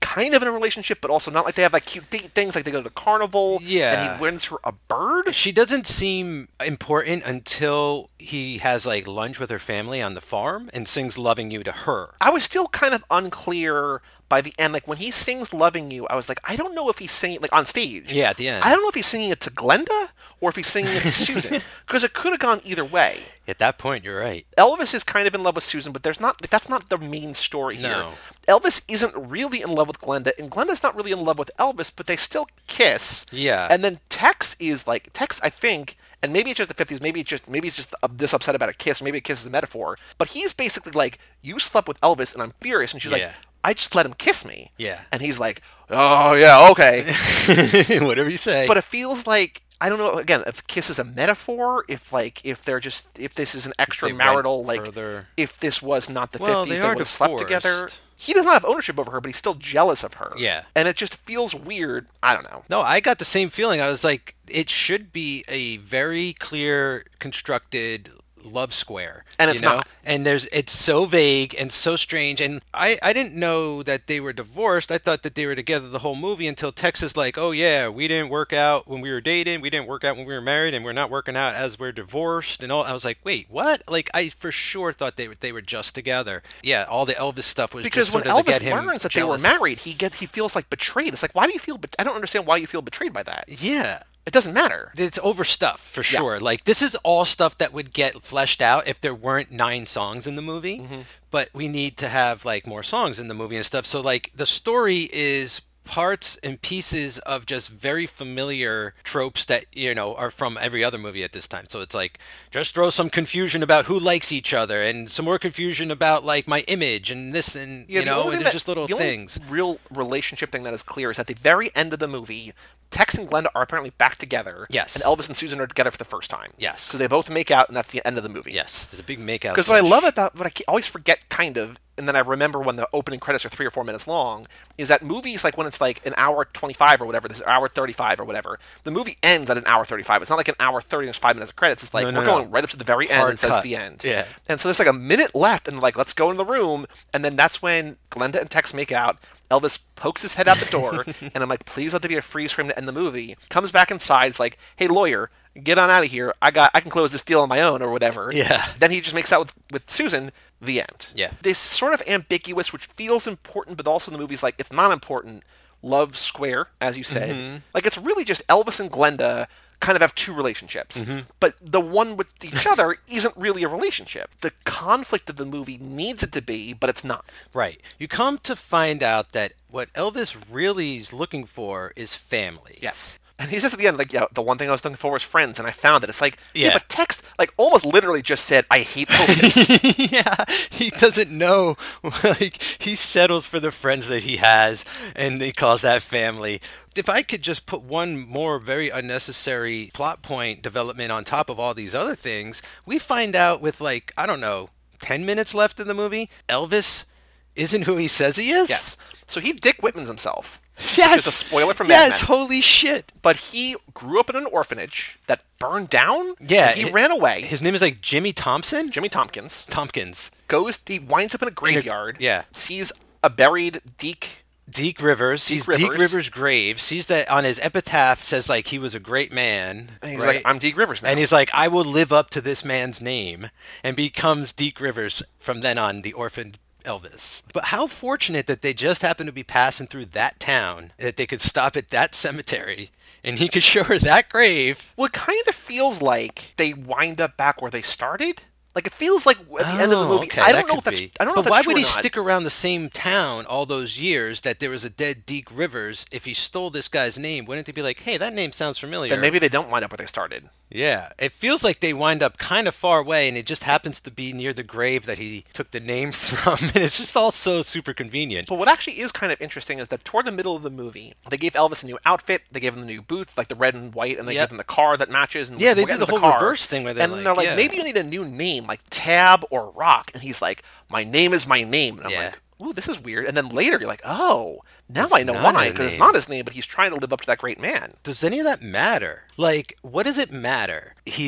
Speaker 3: kind of in a relationship, but also not. Like they have like cute date things, like they go to the carnival,
Speaker 1: Yeah.
Speaker 3: and he wins her a bird.
Speaker 1: She doesn't seem important until he has like lunch with her family on the farm and sings "Loving You" to her.
Speaker 3: I was still kind of unclear by the end. Like when he sings "Loving You," I was like, I don't know if he's singing like on stage.
Speaker 1: Yeah, at the end.
Speaker 3: I don't know if he's singing it to Glenda or if he's singing it to Susan, because it could have gone either way.
Speaker 1: At that point, you're right.
Speaker 3: Elvis is kind of in love with Susan, but there's not. That's not the main story here.
Speaker 1: No.
Speaker 3: Elvis isn't really in love with Glenda, and Glenda's not really in love with Elvis, but they still kiss.
Speaker 1: Yeah.
Speaker 3: And then Tex is like Tex, I think, and maybe it's just the fifties. Maybe it's just maybe it's just uh, this upset about a kiss. Maybe a kiss is a metaphor. But he's basically like, you slept with Elvis, and I'm furious. And she's
Speaker 1: Yeah.
Speaker 3: like, I just let him kiss me.
Speaker 1: Yeah.
Speaker 3: And he's like, oh yeah, okay.
Speaker 1: Whatever you say.
Speaker 3: But it feels like, I don't know, again, if kiss is a metaphor, if like if they're just if this is an extra
Speaker 1: they
Speaker 3: marital,
Speaker 1: went
Speaker 3: like
Speaker 1: further.
Speaker 3: if this was not the
Speaker 1: Well,
Speaker 3: fifties,
Speaker 1: they
Speaker 3: they
Speaker 1: are
Speaker 3: would have slept together.
Speaker 1: divorced.
Speaker 3: He does not have ownership over her, but he's still jealous of her.
Speaker 1: Yeah.
Speaker 3: And it just feels weird. I don't know.
Speaker 1: No, I got the same feeling. I was like, it should be a very clear, constructed love square,
Speaker 3: And
Speaker 1: you
Speaker 3: it's
Speaker 1: know?
Speaker 3: not.
Speaker 1: And there's it's so vague and so strange. And I I didn't know that they were divorced. I thought that they were together the whole movie until Tex is like, oh yeah, we didn't work out when we were dating, we didn't work out when we were married, and we're not working out as we're divorced and all. I was like, wait, what? Like I for sure thought they were they were just together. Yeah, all the Elvis stuff was
Speaker 3: Because
Speaker 1: just
Speaker 3: when
Speaker 1: sort of to
Speaker 3: Elvis
Speaker 1: get him
Speaker 3: learns that
Speaker 1: jealous.
Speaker 3: they were married, he gets he feels like betrayed. It's like, why do you feel? Bet- I don't understand why you feel betrayed by that.
Speaker 1: Yeah.
Speaker 3: It doesn't matter.
Speaker 1: It's overstuffed for
Speaker 3: Yeah.
Speaker 1: sure. Like this is all stuff that would get fleshed out if there weren't nine songs in the movie.
Speaker 3: Mm-hmm.
Speaker 1: But we need to have like more songs in the movie and stuff. So like the story is parts and pieces of just very familiar tropes that you know are from every other movie at this time. So it's like just throw some confusion about who likes each other and some more confusion about like my image and this and
Speaker 3: Yeah,
Speaker 1: you
Speaker 3: the
Speaker 1: know
Speaker 3: only
Speaker 1: and
Speaker 3: thing
Speaker 1: there's
Speaker 3: that-
Speaker 1: just little
Speaker 3: the only
Speaker 1: things.
Speaker 3: real relationship thing that is clear is at the very end of the movie, Tex and Glenda are apparently back together.
Speaker 1: Yes.
Speaker 3: And Elvis and Susan are together for the first time.
Speaker 1: Yes.
Speaker 3: Because they both make out, and that's the end of the movie.
Speaker 1: Yes, there's a big makeout.
Speaker 3: Because what I
Speaker 1: scene.
Speaker 3: love about what I ke- always forget, kind of, and then I remember when the opening credits are three or four minutes long, is that movies, like when it's like an hour twenty-five or whatever, this hour thirty-five or whatever, the movie ends at an hour thirty-five. It's not like an hour thirty and there's five minutes of credits. It's like
Speaker 1: No, no,
Speaker 3: we're
Speaker 1: no.
Speaker 3: going right up to the very end
Speaker 1: Hard
Speaker 3: and it says
Speaker 1: cut.
Speaker 3: the end.
Speaker 1: Yeah.
Speaker 3: And so there's like a minute left, and like, let's go in the room, and then that's when Glenda and Tex make out. Elvis pokes his head out the door, and I'm like, please let there be a freeze frame to end the movie. Comes back inside, is like, hey, lawyer, get on out of here. I got, I can close this deal on my own or whatever.
Speaker 1: Yeah.
Speaker 3: Then he just makes out with, with Susan. The end.
Speaker 1: Yeah.
Speaker 3: This sort of ambiguous, which feels important, but also the movie's like, it's not important, love square, as you said.
Speaker 1: Mm-hmm.
Speaker 3: Like, it's really just Elvis and Glenda kind of have two relationships.
Speaker 1: Mm-hmm.
Speaker 3: But the one with each other isn't really a relationship. The conflict of the movie needs it to be, but it's not.
Speaker 1: Right. You come to find out that what Elvis really is looking for is family.
Speaker 3: Yes. And he says at the end, like, yeah, the one thing I was looking for was friends, and I found it. It's like, yeah,
Speaker 1: Yeah.
Speaker 3: but Tex, like, almost literally just said, I hate Elvis.
Speaker 1: Yeah, he doesn't know. Like, he settles for the friends that he has, and he calls that family. If I could just put one more very unnecessary plot point development on top of all these other things, we find out with, like, I don't know, ten minutes left in the movie, Elvis isn't who he says he is?
Speaker 3: Yes. So he Dick Whitmans himself.
Speaker 1: Yes.
Speaker 3: Which is a spoiler for Mad
Speaker 1: Yes,
Speaker 3: Men.
Speaker 1: holy shit.
Speaker 3: But he grew up in an orphanage that burned down.
Speaker 1: Yeah.
Speaker 3: and he
Speaker 1: hi-
Speaker 3: ran away.
Speaker 1: His name is like Jimmy Thompson?
Speaker 3: Jimmy Tompkins
Speaker 1: Tompkins.
Speaker 3: goes. He winds up in a graveyard.
Speaker 1: yeah.
Speaker 3: Sees a buried Deke.
Speaker 1: Deke Rivers.
Speaker 3: Deke
Speaker 1: Sees Deke
Speaker 3: Rivers.
Speaker 1: Rivers' grave. Sees that on his epitaph says like he was a great man.
Speaker 3: And he's
Speaker 1: right?
Speaker 3: like, I'm Deke Rivers now.
Speaker 1: And he's like, I will live up to this man's name, and becomes Deke Rivers from then on, the orphaned Elvis. But how fortunate that they just happened to be passing through that town, that they could stop at that cemetery, and he could show her that grave.
Speaker 3: Well, it kind of feels like they wind up back where they started. Like, it feels like at the end of the
Speaker 1: Oh,
Speaker 3: movie.
Speaker 1: okay,
Speaker 3: I
Speaker 1: that
Speaker 3: don't know
Speaker 1: could
Speaker 3: if that's.
Speaker 1: be.
Speaker 3: I don't know
Speaker 1: but
Speaker 3: if that's
Speaker 1: why
Speaker 3: true
Speaker 1: would
Speaker 3: or
Speaker 1: he
Speaker 3: not.
Speaker 1: stick around the same town all those years that there was a dead Deke Rivers? If he stole this guy's name, wouldn't it be like, hey, that name sounds familiar?
Speaker 3: Then maybe they don't wind up where they started.
Speaker 1: Yeah, it feels like they wind up kind of far away, and it just happens to be near the grave that he took the name from, and it's just all so super convenient.
Speaker 3: But what actually is kind of interesting is that toward the middle of the movie, they gave Elvis a new outfit, they gave him the new boots, like the red and white, and they
Speaker 1: Yep.
Speaker 3: gave him the car that matches. And
Speaker 1: Yeah, they
Speaker 3: we'll get
Speaker 1: do the
Speaker 3: into
Speaker 1: whole
Speaker 3: car.
Speaker 1: reverse thing where they're
Speaker 3: and
Speaker 1: like,
Speaker 3: they're like,
Speaker 1: yeah.
Speaker 3: maybe you need a new name, like Tab or Rock. And he's like, my name is my name. And I'm
Speaker 1: Yeah.
Speaker 3: like, ooh, this is weird. And then later you're like, oh, now
Speaker 1: It's
Speaker 3: I know
Speaker 1: not
Speaker 3: why,
Speaker 1: his
Speaker 3: because it's
Speaker 1: name.
Speaker 3: not his name, but he's trying to live up to that great man.
Speaker 1: Does any of that matter? Like, what does it matter? He's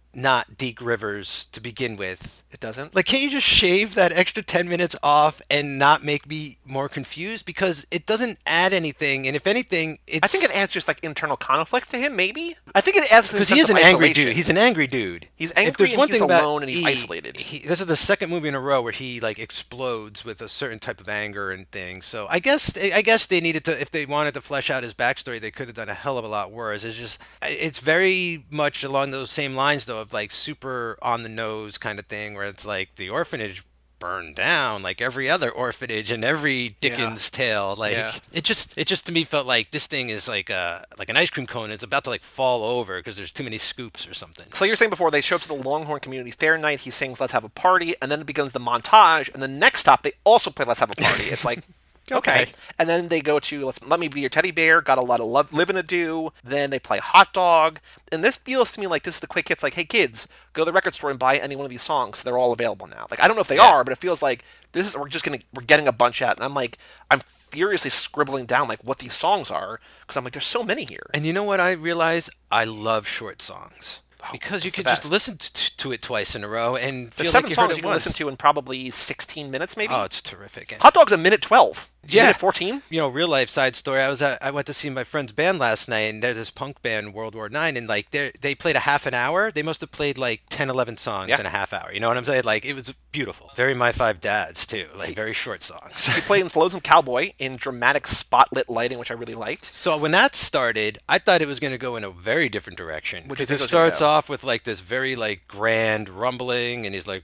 Speaker 1: not Deke Rivers to begin with.
Speaker 3: It doesn't?
Speaker 1: Like, can't you just shave that extra ten minutes off and not make me more confused? Because it doesn't add anything. And if anything, it's...
Speaker 3: I think it adds just, like, internal conflict to him, maybe? I think it adds...
Speaker 1: Because he is an angry dude. He's an angry dude.
Speaker 3: He's angry
Speaker 1: if there's
Speaker 3: and
Speaker 1: one
Speaker 3: he's
Speaker 1: thing
Speaker 3: alone
Speaker 1: about,
Speaker 3: and he's
Speaker 1: he,
Speaker 3: isolated.
Speaker 1: He, this is the second movie in a row where he, like, explodes with a certain type of anger and things. So I guess I guess they needed to... If they wanted to flesh out his backstory, they could have done a hell of a lot worse. It's just... It's very much along those same lines, though, of, like, super on-the-nose kind of thing, where it's like the orphanage burned down like every other orphanage in every Dickens yeah. tale. Like yeah. it just it just to me felt like this thing is like a like an ice cream cone. It's about to like fall over because there's too many scoops or something.
Speaker 3: So you're saying before they show up to the Longhorn Community Fair night, he sings "Let's Have a Party," and then it begins the montage, and the next stop they also play "Let's Have a Party." It's like okay. okay. And then they go to Let's, Let Me Be Your Teddy Bear, Got a Lot of love, Living to Do. Then they play Hot Dog. And this feels to me like this is the quick hits, like, hey, kids, go to the record store and buy any one of these songs. They're all available now. Like, I don't know if they yeah. are, but it feels like this is, we're just going to, we're getting a bunch out. And I'm like, I'm furiously scribbling down, like, what these songs are. Because I'm like, there's so many here.
Speaker 1: And you know what I realize? I love short songs.
Speaker 3: Oh,
Speaker 1: because you could just listen to, to it twice in a row and feel
Speaker 3: There's
Speaker 1: like
Speaker 3: seven
Speaker 1: you
Speaker 3: songs
Speaker 1: heard it
Speaker 3: you can
Speaker 1: once.
Speaker 3: listen to in probably sixteen minutes, maybe.
Speaker 1: Oh, it's terrific. And
Speaker 3: Hot Dog's a minute twelve.
Speaker 1: Yeah.
Speaker 3: Minute fourteen.
Speaker 1: You know, real life side story. I was at, I went to see my friend's band last night, and they're this punk band, World War Nine, and like they they played a half an hour. They must have played like ten, eleven songs
Speaker 3: yeah.
Speaker 1: in a half hour. You know what I'm saying? Like it was beautiful. Very My Five Dads too. Like very short songs.
Speaker 3: He played in Lonesome Cowboy in dramatic spotlit lighting, which I really liked.
Speaker 1: So when that started, I thought it was going to go in a very different direction. Because it starts off with like this very like grand rumbling, and he's like,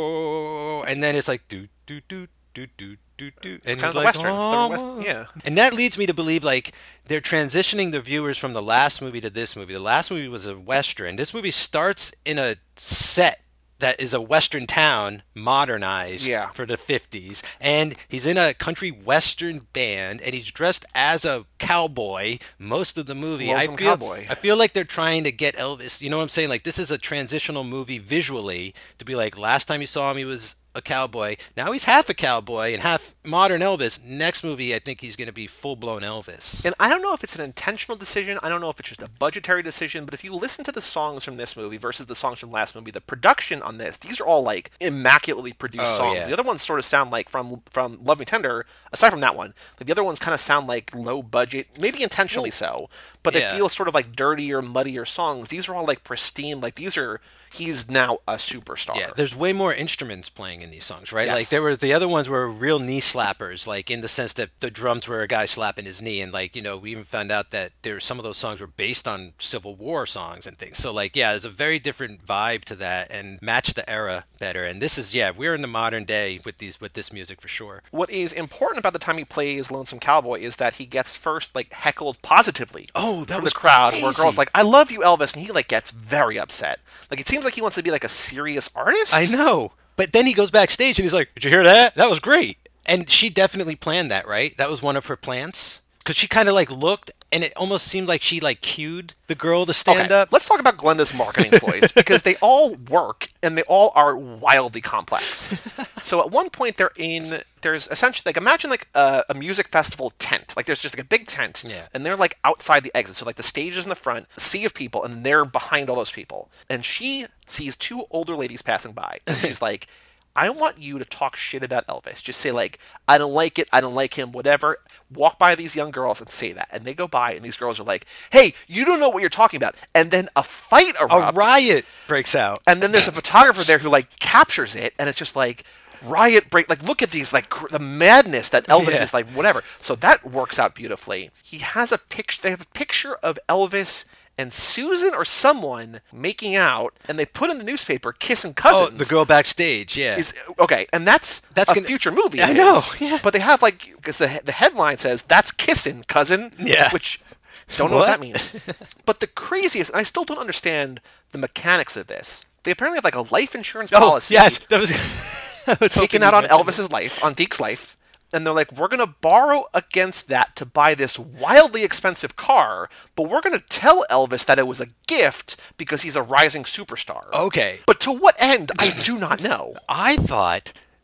Speaker 1: whoa, and then it's like do do do do do do do, and
Speaker 3: kind
Speaker 1: he's
Speaker 3: of
Speaker 1: like,
Speaker 3: the Western.
Speaker 1: oh.
Speaker 3: It's the West- yeah.
Speaker 1: And that leads me to believe like they're transitioning the viewers from the last movie to this movie. The last movie was a Western. This movie starts in a set that is a Western town modernized
Speaker 3: yeah.
Speaker 1: for the fifties. And he's in a country Western band, and he's dressed as a cowboy most of the movie.
Speaker 3: Lonesome
Speaker 1: I feel,
Speaker 3: Cowboy.
Speaker 1: I feel like they're trying to get Elvis, you know what I'm saying? Like, this is a transitional movie visually to be like, last time you saw him, he was a cowboy. Now he's half a cowboy and half modern Elvis. Next movie, I think he's going to be full-blown Elvis.
Speaker 3: And I don't know if it's an intentional decision. I don't know if it's just a budgetary decision. But if you listen to the songs from this movie versus the songs from last movie, the production on this, these are all like immaculately produced
Speaker 1: oh,
Speaker 3: songs.
Speaker 1: Yeah.
Speaker 3: The other ones sort of sound like from from Love Me Tender. Aside from that one, like the other ones kind of sound like low budget, maybe intentionally well, so. But
Speaker 1: yeah.
Speaker 3: they feel sort of like dirtier, muddier songs. These are all like pristine. Like these are. He's now a superstar.
Speaker 1: Yeah, there's way more instruments playing in these songs, right?
Speaker 3: Yes.
Speaker 1: Like there were the other ones were real knee slappers, like in the sense that the drums were a guy slapping his knee, and like you know we even found out that there some of those songs were based on Civil War songs and things. So like yeah, there's a very different vibe to that and matched the era better. And this is yeah, we're in the modern day with these with this music for sure.
Speaker 3: What is important about the time he plays Lonesome Cowboy is that he gets first like heckled positively.
Speaker 1: Oh, that
Speaker 3: from
Speaker 1: was
Speaker 3: the crowd
Speaker 1: crazy.
Speaker 3: Where girls like I love you, Elvis, and he like gets very upset. Like it seems like he wants to be like a serious artist.
Speaker 1: I know. But then he goes backstage and he's like, did you hear that? That was great. And she definitely planned that, right? That was one of her plans? Because she kind of like looked and it almost seemed like she like cued the girl to stand
Speaker 3: okay,
Speaker 1: up.
Speaker 3: Let's talk about Glenda's marketing ploys because they all work and they all are wildly complex. So at one point they're in, there's essentially like imagine like a, a music festival tent. Like there's just like a big tent
Speaker 1: yeah.
Speaker 3: and they're like outside the exit. So like the stage is in the front, a sea of people, and they're behind all those people. And she sees two older ladies passing by and she's like, I want you to talk shit about Elvis. Just say, like, I don't like it, I don't like him, whatever. Walk by these young girls and say that. And they go by, and these girls are like, hey, you don't know what you're talking about. And then a fight erupts.
Speaker 1: A riot breaks out.
Speaker 3: And then there's a photographer there who, like, captures it, and it's just like, riot break. Like, look at these, like, cr- the madness that Elvis
Speaker 1: yeah.
Speaker 3: is, like, whatever. So that works out beautifully. He has a picture, they have a picture of Elvis and Susan or someone making out, and they put in the newspaper kissing cousins.
Speaker 1: Oh, the girl backstage, yeah.
Speaker 3: Is, okay, and that's,
Speaker 1: that's
Speaker 3: a
Speaker 1: gonna,
Speaker 3: future movie.
Speaker 1: I
Speaker 3: is.
Speaker 1: know, yeah.
Speaker 3: But they have, like, because the, the headline says, that's kissing, cousin.
Speaker 1: Yeah.
Speaker 3: Which, don't know what, what that means. But the craziest, and I still don't understand the mechanics of this. They apparently have, like, a life insurance
Speaker 1: oh,
Speaker 3: policy.
Speaker 1: yes. That was,
Speaker 3: I was taken out on Elvis's life, on Deke's life. And they're like, we're going to borrow against that to buy this wildly expensive car, but we're going to tell Elvis that it was a gift because he's a rising superstar.
Speaker 1: Okay.
Speaker 3: But to what end, I do not know.
Speaker 1: I thought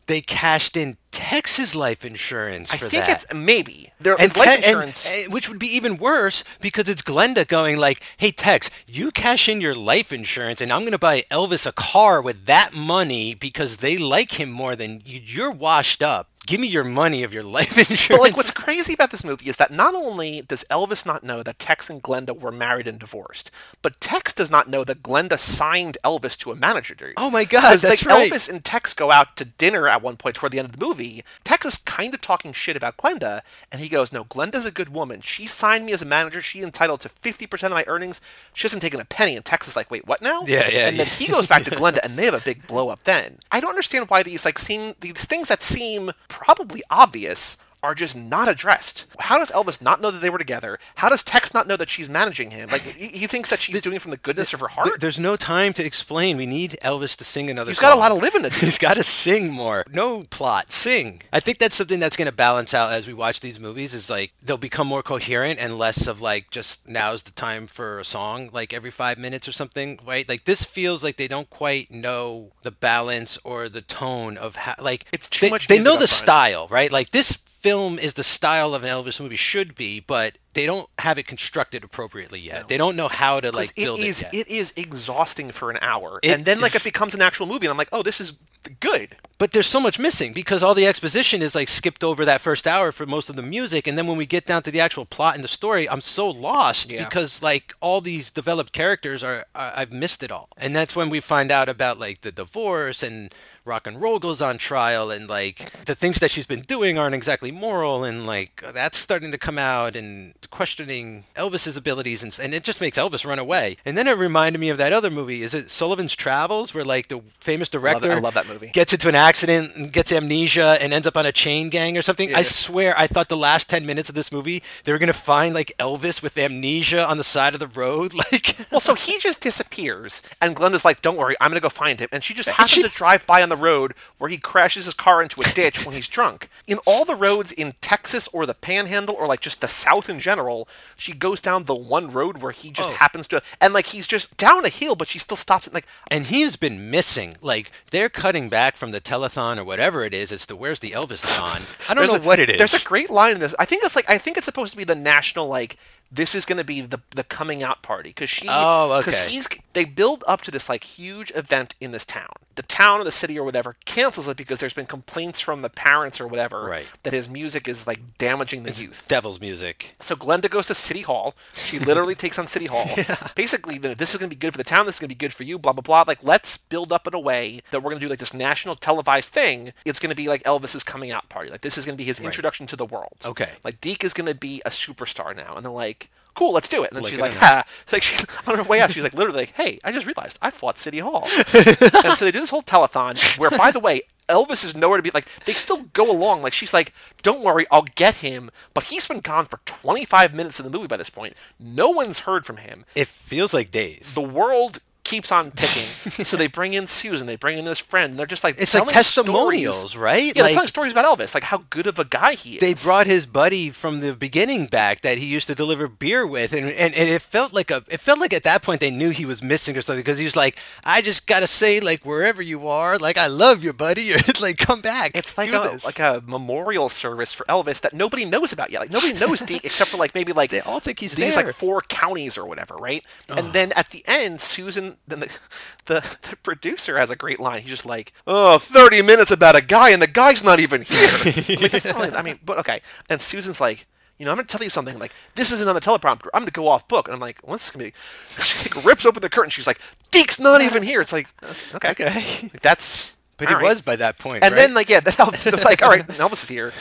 Speaker 1: they cashed in Tex's life insurance
Speaker 3: I
Speaker 1: for
Speaker 3: think
Speaker 1: that.
Speaker 3: it's maybe there
Speaker 1: And
Speaker 3: it's life
Speaker 1: Te- and-
Speaker 3: insurance.
Speaker 1: and- which would be even worse because it's Glenda going like, "Hey Tex, you cash in your life insurance, and I'm going to buy Elvis a car with that money because they like him more than you. You're washed up. Give me your money of your life insurance."
Speaker 3: But like, what's crazy about this movie is that not only does Elvis not know that Tex and Glenda were married and divorced, but Tex does not know that Glenda signed Elvis to a manager.
Speaker 1: Oh my God,
Speaker 3: 'Cause,
Speaker 1: that's
Speaker 3: like,
Speaker 1: right.
Speaker 3: Elvis and Tex go out to dinner at one point toward the end of the movie. Tex is kind of talking shit about Glenda, and he goes, "No, Glenda's a good woman. She signed me as a manager. She's entitled to fifty percent of my earnings. She hasn't taken a penny." And Tex is like, "Wait, what now?"
Speaker 1: Yeah, yeah,
Speaker 3: And then
Speaker 1: yeah.
Speaker 3: he goes back to Glenda, and they have a big blow up. Then I don't understand why these like seem these things that seem probably obvious are just not addressed. How does Elvis not know that they were together? How does Tex not know that she's managing him? Like, he he thinks that she's doing it from the goodness of her
Speaker 1: Th-
Speaker 3: heart.
Speaker 1: There's no time to explain. We need Elvis to sing another
Speaker 3: He's
Speaker 1: song.
Speaker 3: got a lot of living to do.
Speaker 1: He's got to sing more. No plot, sing. I think that's something that's going to balance out as we watch these movies is like they'll become more coherent and less of like just now's the time for a song like every five minutes or something, right? Like this feels like they don't quite know the balance or the tone of how like
Speaker 3: It's too
Speaker 1: they,
Speaker 3: much
Speaker 1: They
Speaker 3: music
Speaker 1: know
Speaker 3: up
Speaker 1: the
Speaker 3: front.
Speaker 1: style, right? Like this film is the style of an Elvis movie should be, but they don't have it constructed appropriately yet. They don't know how to like
Speaker 3: it
Speaker 1: build
Speaker 3: is
Speaker 1: it yet.
Speaker 3: it is exhausting for an hour,
Speaker 1: It
Speaker 3: and then like
Speaker 1: is-
Speaker 3: it becomes an actual movie, and I'm like, oh, this is good.
Speaker 1: But there's so much missing because all the exposition is like skipped over that first hour for most of the music, and then when we get down to the actual plot and the story, I'm so lost
Speaker 3: Yeah.
Speaker 1: because like all these developed characters are, are I've missed it all, and that's when we find out about like the divorce and rock and roll goes on trial, and like the things that she's been doing aren't exactly moral, and like that's starting to come out and questioning Elvis's abilities, and, and it just makes Elvis run away. And then it reminded me of that other movie. Is it Sullivan's Travels, where like the famous
Speaker 3: Love it.
Speaker 1: director
Speaker 3: I love that movie.
Speaker 1: gets into an accident and gets amnesia and ends up on a chain gang or something.
Speaker 3: Yeah.
Speaker 1: I swear, I thought the last ten minutes of this movie they were gonna find like Elvis with amnesia on the side of the road, like.
Speaker 3: Well, so he just disappears, and Glenda's like, "Don't worry, I'm gonna go find him." And she just happens
Speaker 1: she-
Speaker 3: to drive by on the road where he crashes his car into a ditch when he's drunk. In all the roads in Texas or the Panhandle or like just the South in general, she goes down the one road where he just
Speaker 1: Oh.
Speaker 3: happens to, and like he's just down a hill, but she still stops and like,
Speaker 1: And he's been missing. Like they're cutting back from the telethon or whatever it is. It's the where's the Elvis-thon? I don't know
Speaker 3: There's a-
Speaker 1: what it is.
Speaker 3: There's a great line in this. I think it's like I think it's supposed to be the national like this is going to be the the coming out party because she
Speaker 1: Oh, okay.
Speaker 3: because he's they build up to this like huge event in this town. The town or the city or whatever cancels it because there's been complaints from the parents or whatever
Speaker 1: Right.
Speaker 3: that his music is like damaging the youth.
Speaker 1: Devil's music.
Speaker 3: So Glenda goes to City Hall. She literally takes on City Hall. Basically, you know, this is going to be good for the town. This is going to be good for you. Blah blah blah. Like, let's build up in a way that we're going to do like this national televised thing. It's going to be like Elvis's coming out party. Like, this is going to be his introduction to the world.
Speaker 1: Okay.
Speaker 3: Like, Deke is going to be a superstar now, and they're like, cool, let's do it. And then
Speaker 1: Like
Speaker 3: she's
Speaker 1: it
Speaker 3: like,
Speaker 1: or not.
Speaker 3: ha. It's like she's on her way out. She's like, literally like, hey, I just realized I fought City Hall. And so they do this whole telethon where, by the way, Elvis is nowhere to be. Like, they still go along. Like, she's like, don't worry, I'll get him. But he's been gone for twenty-five minutes in the movie by this point. No one's heard from him.
Speaker 1: It feels like days.
Speaker 3: The world keeps on ticking. So they bring in Susan, they bring in his friend, and they're just like
Speaker 1: It's like
Speaker 3: telling
Speaker 1: testimonials,
Speaker 3: stories.
Speaker 1: right?
Speaker 3: Yeah, they're
Speaker 1: Like-
Speaker 3: telling stories about Elvis, like how good of a guy he is.
Speaker 1: They brought his buddy from the beginning back that he used to deliver beer with, and, and, and it felt like a it felt like at that point they knew he was missing or something because he was like, I just gotta say, like wherever you are, like I love you, buddy. like come back.
Speaker 3: It's like
Speaker 1: do
Speaker 3: a
Speaker 1: this.
Speaker 3: like a memorial service for Elvis that nobody knows about yet. Like nobody knows Deke except for like maybe like
Speaker 1: They all think he's
Speaker 3: these
Speaker 1: there.
Speaker 3: like four counties or whatever, right? And then at the end, Susan, then the, the the producer has a great line. He's just like, "Oh, thirty minutes about a guy, and the guy's not even here." I'm like, that's not really, I mean, but okay. And Susan's like, you know, I'm going to tell you something. Like, this isn't on the teleprompter. I'm going to go off book. And I'm like, what's this going to be? She like, rips open the curtain. She's like, Deke's not even here. It's like, uh, okay.
Speaker 1: Okay.
Speaker 3: Like, that's...
Speaker 1: But
Speaker 3: all
Speaker 1: he
Speaker 3: right.
Speaker 1: was by that point,
Speaker 3: And
Speaker 1: right?
Speaker 3: then, like, yeah, then Elvis was like, all right, Elvis is here.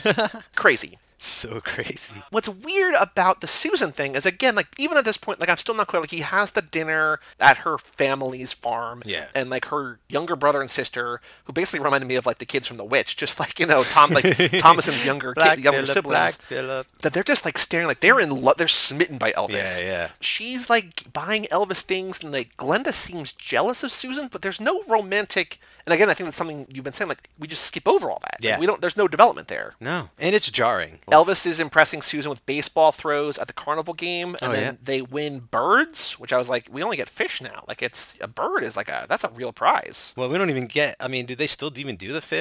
Speaker 3: Crazy.
Speaker 1: so crazy.
Speaker 3: What's weird about the Susan thing is, again, like, even at this point, like, I'm still not clear. Like, he has the dinner at her family's farm.
Speaker 1: Yeah.
Speaker 3: And, like, her younger brother and sister, who basically reminded me of, like, the kids from The Witch. Just like, you know, Tom, like, Thomason's younger,
Speaker 1: Black
Speaker 3: kid, younger
Speaker 1: Phillip,
Speaker 3: siblings.
Speaker 1: Black Phillip.
Speaker 3: That they're just, like, staring, like, they're in love. They're smitten by Elvis.
Speaker 1: Yeah, yeah.
Speaker 3: She's, like, buying Elvis things, and, like, Glenda seems jealous of Susan, but there's no romantic... And again, I think that's something you've been saying, like, we just skip over all that. Like,
Speaker 1: Yeah.
Speaker 3: we don't, there's no development there.
Speaker 1: No, and it's jarring.
Speaker 3: Elvis is impressing Susan with baseball throws at the carnival game, and
Speaker 1: Oh,
Speaker 3: then
Speaker 1: yeah?
Speaker 3: they win birds, which I was like, we only get fish now. Like, it's a bird is like a that's a real prize.
Speaker 1: Well, we don't even get. I mean, do they still even do the fish?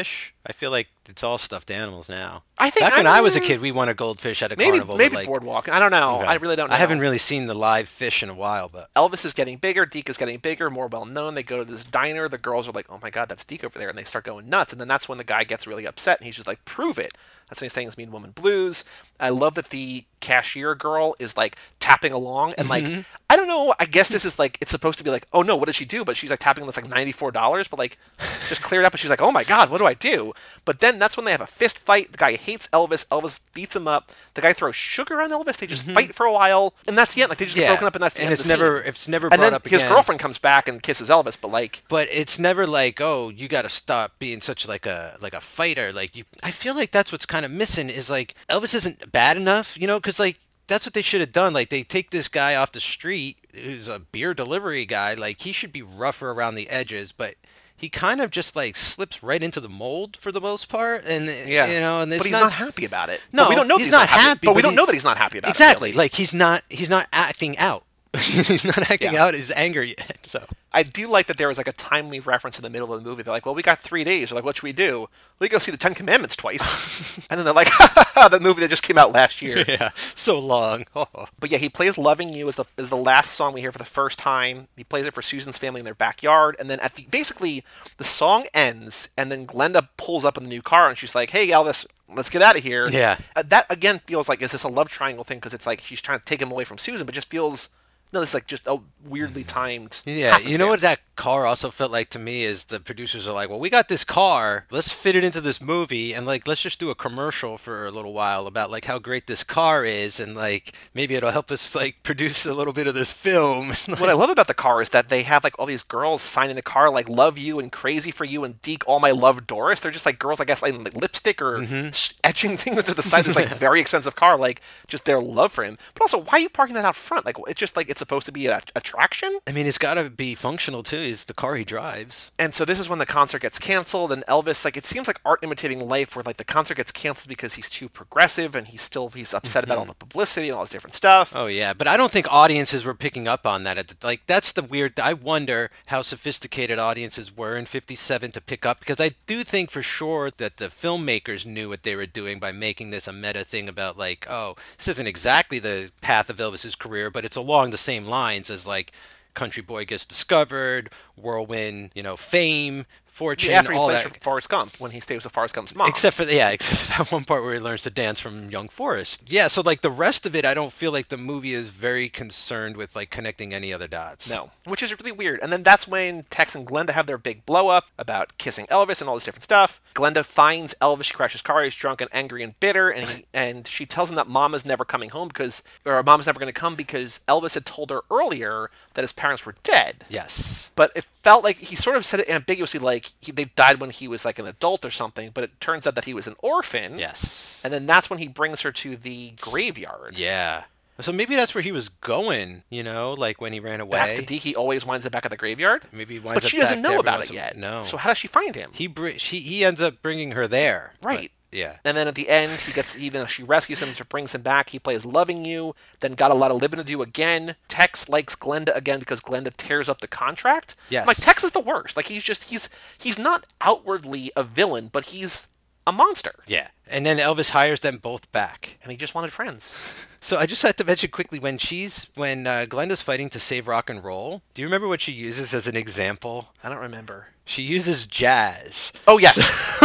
Speaker 1: I feel like it's all stuffed animals now.
Speaker 3: I think
Speaker 1: Back when
Speaker 3: I
Speaker 1: I was a
Speaker 3: mean,
Speaker 1: kid, we won a goldfish at a
Speaker 3: maybe
Speaker 1: carnival.
Speaker 3: maybe
Speaker 1: but like,
Speaker 3: Boardwalk. I don't know.
Speaker 1: okay.
Speaker 3: I really don't know.
Speaker 1: I haven't really seen the live fish in a while, but
Speaker 3: Elvis is getting bigger. Deke is getting bigger, more well known. They go to this diner. The girls are like, "Oh my God, that's Deke over there," and they start going nuts. And then that's when the guy gets really upset, and he's just like, "Prove it." That's when he's saying his Mean Woman Blues. I love that the cashier girl is like tapping along and like I don't know. I guess this is like it's supposed to be like, oh no, what did she do? But she's like tapping this like ninety four dollars, but like just cleared up, and she's like, oh my God, what do I do? But then that's when they have a fist fight. The guy hates Elvis. Elvis beats him up. The guy throws sugar on Elvis. They just fight for a while, and that's the end. Like they just
Speaker 1: yeah,
Speaker 3: broken up, and that's the
Speaker 1: and
Speaker 3: end
Speaker 1: it's
Speaker 3: of the
Speaker 1: never
Speaker 3: scene.
Speaker 1: it's never
Speaker 3: And
Speaker 1: brought
Speaker 3: then
Speaker 1: up
Speaker 3: his
Speaker 1: again.
Speaker 3: girlfriend comes back and kisses Elvis, but like
Speaker 1: But it's never like, oh, you got to stop being such like a like a fighter. Like you, I feel like that's what's kind of missing is like Elvis isn't bad enough, you know, because like that's what they should have done. Like they take this guy off the street who's a beer delivery guy. Like he should be rougher around the edges, but he kind of just like slips right into the mold for the most part. And
Speaker 3: yeah,
Speaker 1: you know, and
Speaker 3: but
Speaker 1: it's
Speaker 3: he's
Speaker 1: not,
Speaker 3: not happy about it.
Speaker 1: No,
Speaker 3: But we don't know that
Speaker 1: he's
Speaker 3: he's
Speaker 1: not
Speaker 3: happy.
Speaker 1: happy,
Speaker 3: But we
Speaker 1: but
Speaker 3: don't
Speaker 1: he-
Speaker 3: know that he's not happy about it.
Speaker 1: exactly.
Speaker 3: really.
Speaker 1: Like he's not he's not acting out. He's not acting
Speaker 3: Yeah.
Speaker 1: out his anger yet. So
Speaker 3: I do like that there was like a timely reference in the middle of the movie. They're like, well, we got three days. They're like, what should we do? We go see the Ten Commandments twice. And then they're like, that movie that just came out last year.
Speaker 1: yeah, so long. Oh.
Speaker 3: But yeah, he plays Loving You as the, as the last song we hear for the first time. He plays it for Susan's family in their backyard. And then at the basically, the song ends, and then Glenda pulls up in the new car, and she's like, hey, Elvis, let's get out of here.
Speaker 1: Yeah.
Speaker 3: Uh, that, again, feels like, is this a love triangle thing? Because it's like she's trying to take him away from Susan, but just feels... No, it's like just a weirdly timed.
Speaker 1: Yeah, you know what
Speaker 3: happenstance.
Speaker 1: that car also felt like to me is the producers are like, well, we got this car, let's fit it into this movie, and like let's just do a commercial for a little while about like how great this car is, and like maybe it'll help us like produce a little bit of this film.
Speaker 3: What I love about the car is that they have like all these girls signing the car like "Love You" and "Crazy for You" and "Deke, all my love, Doris." They're just like girls, I guess, like, like lipstick or s- etching things to the side of this like very expensive car, like just their love for him. But also, why are you parking that out front? Like it's just like it's supposed to be an attraction.
Speaker 1: I mean, it's got to be functional too. It's the car he drives.
Speaker 3: And so this is when the concert gets canceled, and Elvis, like, it seems like art imitating life, where like the concert gets canceled because he's too progressive, and he's still he's upset about all the publicity and all this different stuff.
Speaker 1: Oh yeah, but I don't think audiences were picking up on that. At the, like that's the weird. I wonder how sophisticated audiences were in fifty-seven to pick up, because I do think for sure that the filmmakers knew what they were doing by making this a meta thing about like, oh, this isn't exactly the path of Elvis's career, but it's along the same lines as like Country Boy gets discovered, whirlwind, you know, fame, fortune,
Speaker 3: Yeah, after he
Speaker 1: all
Speaker 3: plays
Speaker 1: that.
Speaker 3: for Forrest Gump, when he stays with Forrest Gump's mom.
Speaker 1: Except for yeah, except for that one part where he learns to dance from young Forrest. Yeah, so like the rest of it, I don't feel like the movie is very concerned with like connecting any other dots.
Speaker 3: No, which is really weird. And then that's when Tex and Glenda have their big blow up about kissing Elvis and all this different stuff. Glenda finds Elvis. She crashes his car. He's drunk and angry and bitter, and he, and she tells him that Mama's never coming home because, or Mama's never going to come because Elvis had told her earlier that his parents were dead.
Speaker 1: Yes.
Speaker 3: But it felt like he sort of said it ambiguously, like he, they died when he was like an adult or something. But it turns out that he was an orphan.
Speaker 1: Yes.
Speaker 3: And then that's when he brings her to the graveyard.
Speaker 1: Yeah. So maybe that's where he was going, you know, like when he ran away.
Speaker 3: Back to Deke, he always winds up back at the graveyard.
Speaker 1: Maybe he winds
Speaker 3: But
Speaker 1: up
Speaker 3: she doesn't
Speaker 1: back
Speaker 3: know
Speaker 1: there every
Speaker 3: about
Speaker 1: once
Speaker 3: it
Speaker 1: in a-
Speaker 3: yet.
Speaker 1: No.
Speaker 3: So how does she find him?
Speaker 1: he br- she he ends up bringing her there. but-
Speaker 3: Right.
Speaker 1: yeah.
Speaker 3: And then at the end, he gets even she rescues him, to brings him back. He plays "Loving You," then got a lot of living to do again. Tex likes Glenda again because Glenda tears up the contract.
Speaker 1: Yes.
Speaker 3: Like Tex is the worst. Like he's just he's he's not outwardly a villain, but he's a monster,
Speaker 1: Yeah. And then Elvis hires them both back.
Speaker 3: and he just wanted friends.
Speaker 1: So I just had to mention quickly when she's when uh, Glenda's fighting to save rock and roll. Do you remember what she uses as an example?
Speaker 3: I don't remember.
Speaker 1: She uses jazz.
Speaker 3: Oh yes,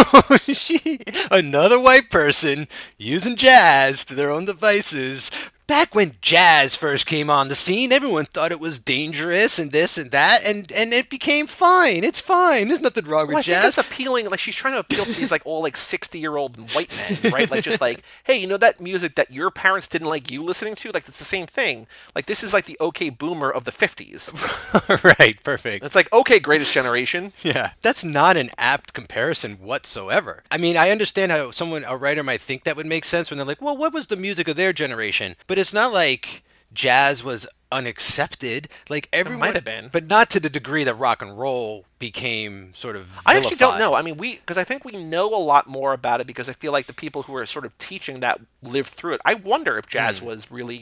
Speaker 1: she another white person using jazz to their own devices. Back when jazz first came on the scene, everyone thought it was dangerous and this and that, and, and it became fine. It's fine. There's nothing wrong
Speaker 3: well, I
Speaker 1: with
Speaker 3: think
Speaker 1: jazz.
Speaker 3: that's appealing. Like she's trying to appeal to these like all like sixty year old white men, right? Like just like, hey, you know that music that your parents didn't like you listening to? Like it's the same thing. Like this is like the OK Boomer of the fifties.
Speaker 1: Right, perfect.
Speaker 3: It's like okay, Greatest Generation.
Speaker 1: Yeah, that's not an apt comparison whatsoever. I mean, I understand how someone, a writer, might think that would make sense when they're like, well, what was the music of their generation? But it's not like jazz was unaccepted. Like everyone,
Speaker 3: might have been.
Speaker 1: but not to the degree that rock and roll became sort of.
Speaker 3: I actually don't
Speaker 1: vilified.
Speaker 3: know. I mean, we because I think we know a lot more about it because I feel like the people who are sort of teaching that lived through it. I wonder if jazz was really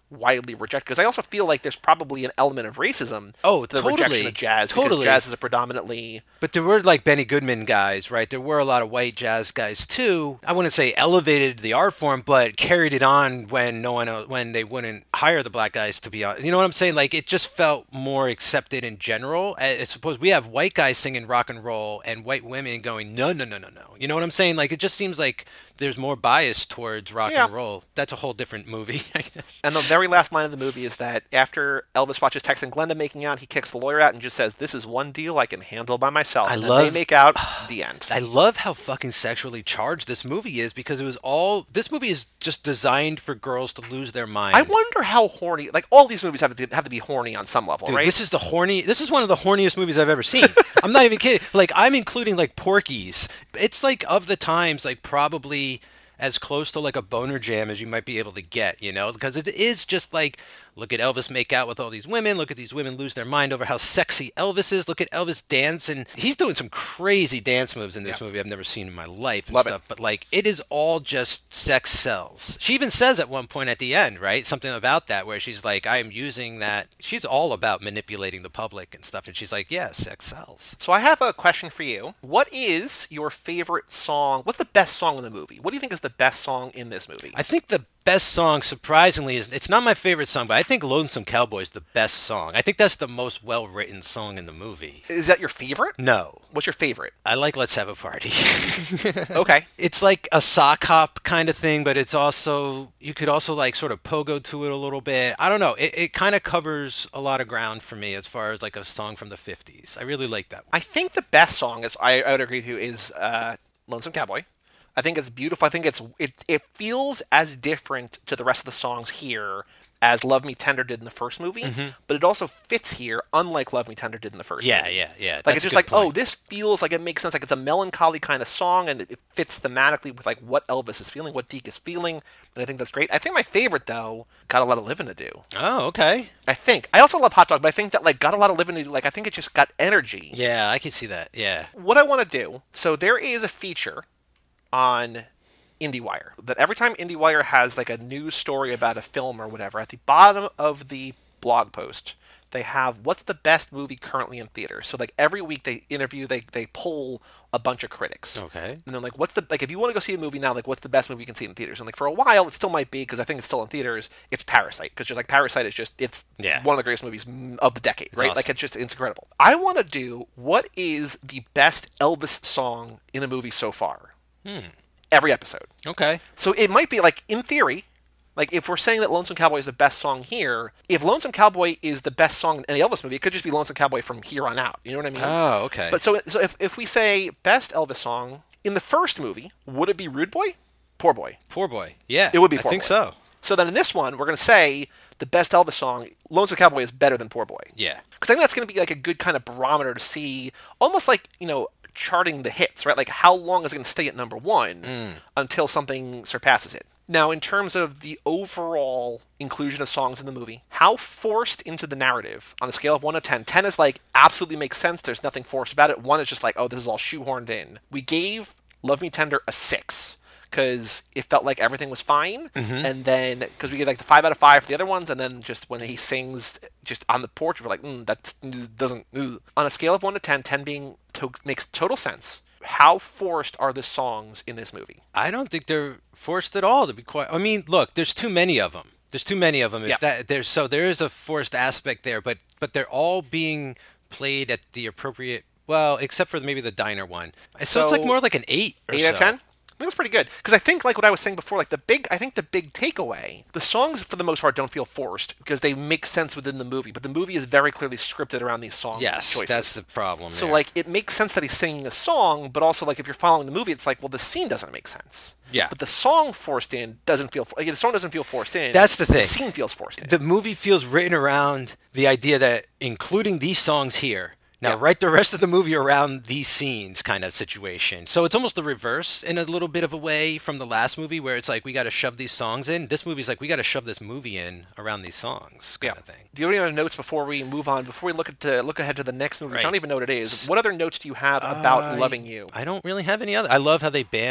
Speaker 3: widely rejected. Because I also feel like there's probably an element of racism.
Speaker 1: Oh,
Speaker 3: to the
Speaker 1: totally.
Speaker 3: rejection of jazz.
Speaker 1: Totally.
Speaker 3: Because jazz is a predominantly.
Speaker 1: But there were like Benny Goodman guys, right? There were a lot of white jazz guys too. I wouldn't say elevated the art form, but carried it on when no one else, when they wouldn't hire the black guys to be on. You know what I'm saying? Like it just felt more accepted in general. I suppose we have white guys singing rock and roll and white women going no, no, no, no, no. You know what I'm saying? Like it just seems like there's more bias towards rock
Speaker 3: Yeah.
Speaker 1: and roll. That's a whole different movie, I guess.
Speaker 3: And the very last line of the movie is that after Elvis watches Tex and Glenda making out, he kicks the lawyer out and just says, "This is one deal I can handle by myself."
Speaker 1: I
Speaker 3: and
Speaker 1: love-
Speaker 3: they make out. The end.
Speaker 1: I love how fucking sexually charged this movie is because it was all. This movie is just designed for girls to lose their mind.
Speaker 3: I wonder how horny. Like all these movies have to have to be horny on some level,
Speaker 1: Dude,
Speaker 3: right?
Speaker 1: this is the horny. This is one of the horniest movies I've ever seen. I'm not even kidding. Like I'm including like Porky's. It's like of the times, like probably as close to like a boner jam as you might be able to get, you know, because it is just like, look at Elvis make out with all these women. Look at these women lose their mind over how sexy Elvis is. Look at Elvis dance, and he's doing some crazy dance moves in this
Speaker 3: Yeah.
Speaker 1: movie I've never seen in my life and
Speaker 3: Love it.
Speaker 1: stuff. But like, it is all just sex sells. She even says at one point at the end, right, something about that where she's like, I am using that. She's all about manipulating the public and stuff, and she's like, yeah, sex sells.
Speaker 3: So I have a question for you. What is your favorite song? What's the best song in the movie? What do you think is the best song in this movie?
Speaker 1: I think the best song, surprisingly, is it's not my favorite song, but I think Lonesome Cowboy is the best song. I think that's the most well-written song in the movie.
Speaker 3: Is that your favorite?
Speaker 1: No.
Speaker 3: What's your favorite?
Speaker 1: I like Let's Have a Party.
Speaker 3: Okay.
Speaker 1: It's like a sock hop kind of thing, but it's also, you could also like sort of pogo to it a little bit. I don't know. It, it kind of covers a lot of ground for me as far as like a song from the fifties. I really like that one.
Speaker 3: I think the best song is I, I would agree with you is uh, Lonesome Cowboy. I think it's beautiful. I think it's it it feels as different to the rest of the songs here as Love Me Tender did in the first movie, but it also fits here, unlike Love Me Tender did in the first
Speaker 1: Yeah,
Speaker 3: movie.
Speaker 1: yeah, yeah.
Speaker 3: Like
Speaker 1: That's
Speaker 3: it's
Speaker 1: a
Speaker 3: just
Speaker 1: good
Speaker 3: like, oh,
Speaker 1: point.
Speaker 3: this feels like it makes sense. Like it's a melancholy kind of song, and it, it fits thematically with like what Elvis is feeling, what Deke is feeling, and I think that's great. I think my favorite though, Got a Lot of Living to Do.
Speaker 1: Oh, okay.
Speaker 3: I think I also love Hot Dog, but I think that like Got a Lot of Living to Do. Like I think it just got energy.
Speaker 1: Yeah, I can see that. Yeah.
Speaker 3: What I want to do, so there is a feature on IndieWire that every time IndieWire has like a news story about a film or whatever, at the bottom of the blog post, they have what's the best movie currently in theaters. So like every week they interview, they they poll a bunch of critics.
Speaker 1: Okay.
Speaker 3: And they're like, what's the, like, if you want to go see a movie now, like, what's the best movie you can see in theaters? And, like, for a while, it still might be, because I think it's still in theaters, it's Parasite. Because just, like, Parasite is just, it's
Speaker 1: Yeah.
Speaker 3: one of the greatest movies mm, of the decade, right?
Speaker 1: awesome.
Speaker 3: Like, it's just, it's incredible. I want to do, what is the best Elvis song in a movie so far? Every episode.
Speaker 1: Okay.
Speaker 3: So it might be, like, in theory, like, if we're saying that Lonesome Cowboy is the best song here, if Lonesome Cowboy is the best song in any Elvis movie, it could just be Lonesome Cowboy from here on out. You know what I mean?
Speaker 1: Oh, okay.
Speaker 3: But so, so if, if we say best Elvis song, in the first movie, would it be Rude Boy? Poor Boy.
Speaker 1: Poor Boy. Yeah.
Speaker 3: It would be
Speaker 1: I
Speaker 3: Poor
Speaker 1: think
Speaker 3: Boy.
Speaker 1: so.
Speaker 3: So then in this one, we're going to say the best Elvis song, Lonesome Cowboy is better than Poor Boy.
Speaker 1: Yeah.
Speaker 3: Because I think that's going to be like a good kind of barometer to see, almost like, you know, charting the hits, right? Like how long is it going to stay at number one until something surpasses it? Now, in terms of the overall inclusion of songs in the movie, how forced into the narrative on a scale of one to ten? ten is like absolutely makes sense. There's nothing forced about it. one is just like, oh, this is all shoehorned in. We gave Love Me Tender a six because it felt like everything was fine. And then, because we gave like the five out of five for the other ones, and then just when he sings just on the porch, we're like, mm, that doesn't. Ugh. On a scale of one to ten, ten being to- makes total sense. How forced are the songs in this movie?
Speaker 1: I don't think they're forced at all, to be quite. I mean, look, there's too many of them. There's too many of them. If
Speaker 3: Yeah.
Speaker 1: that there's so there is a forced aspect there, but but they're all being played at the appropriate. Well, except for maybe the diner one. So, it's
Speaker 3: So,
Speaker 1: like more like an eight or
Speaker 3: eight
Speaker 1: so.
Speaker 3: out of ten? I think that's pretty good. Because I think, like what I was saying before, like the big, I think the big takeaway, the songs for the most part don't feel forced because they make sense within the movie, but the movie is very clearly scripted around these song
Speaker 1: Yes,
Speaker 3: choices.
Speaker 1: that's the problem.
Speaker 3: So,
Speaker 1: there.
Speaker 3: like, it makes sense that he's singing a song, but also, like, if you're following the movie, it's like, well, the scene doesn't make sense.
Speaker 1: Yeah.
Speaker 3: But the song forced in doesn't feel, like, the song doesn't feel forced in.
Speaker 1: That's the thing.
Speaker 3: The scene feels forced in.
Speaker 1: the movie feels written around the idea that including these songs here. Now,
Speaker 3: Yeah.
Speaker 1: write the rest of the movie around these scenes kind of situation. So it's almost the reverse in a little bit of a way from the last movie where it's like, we got to shove these songs in. This movie's like, we got to shove this movie in around these songs kind
Speaker 3: Yeah.
Speaker 1: of thing.
Speaker 3: Do you have any other notes before we move on? Before we look at to look ahead to the next movie, which I
Speaker 1: Right.
Speaker 3: don't even know what it is. What other notes do you have about
Speaker 1: I-
Speaker 3: Loving You?
Speaker 1: I don't really have any other. I love how they banned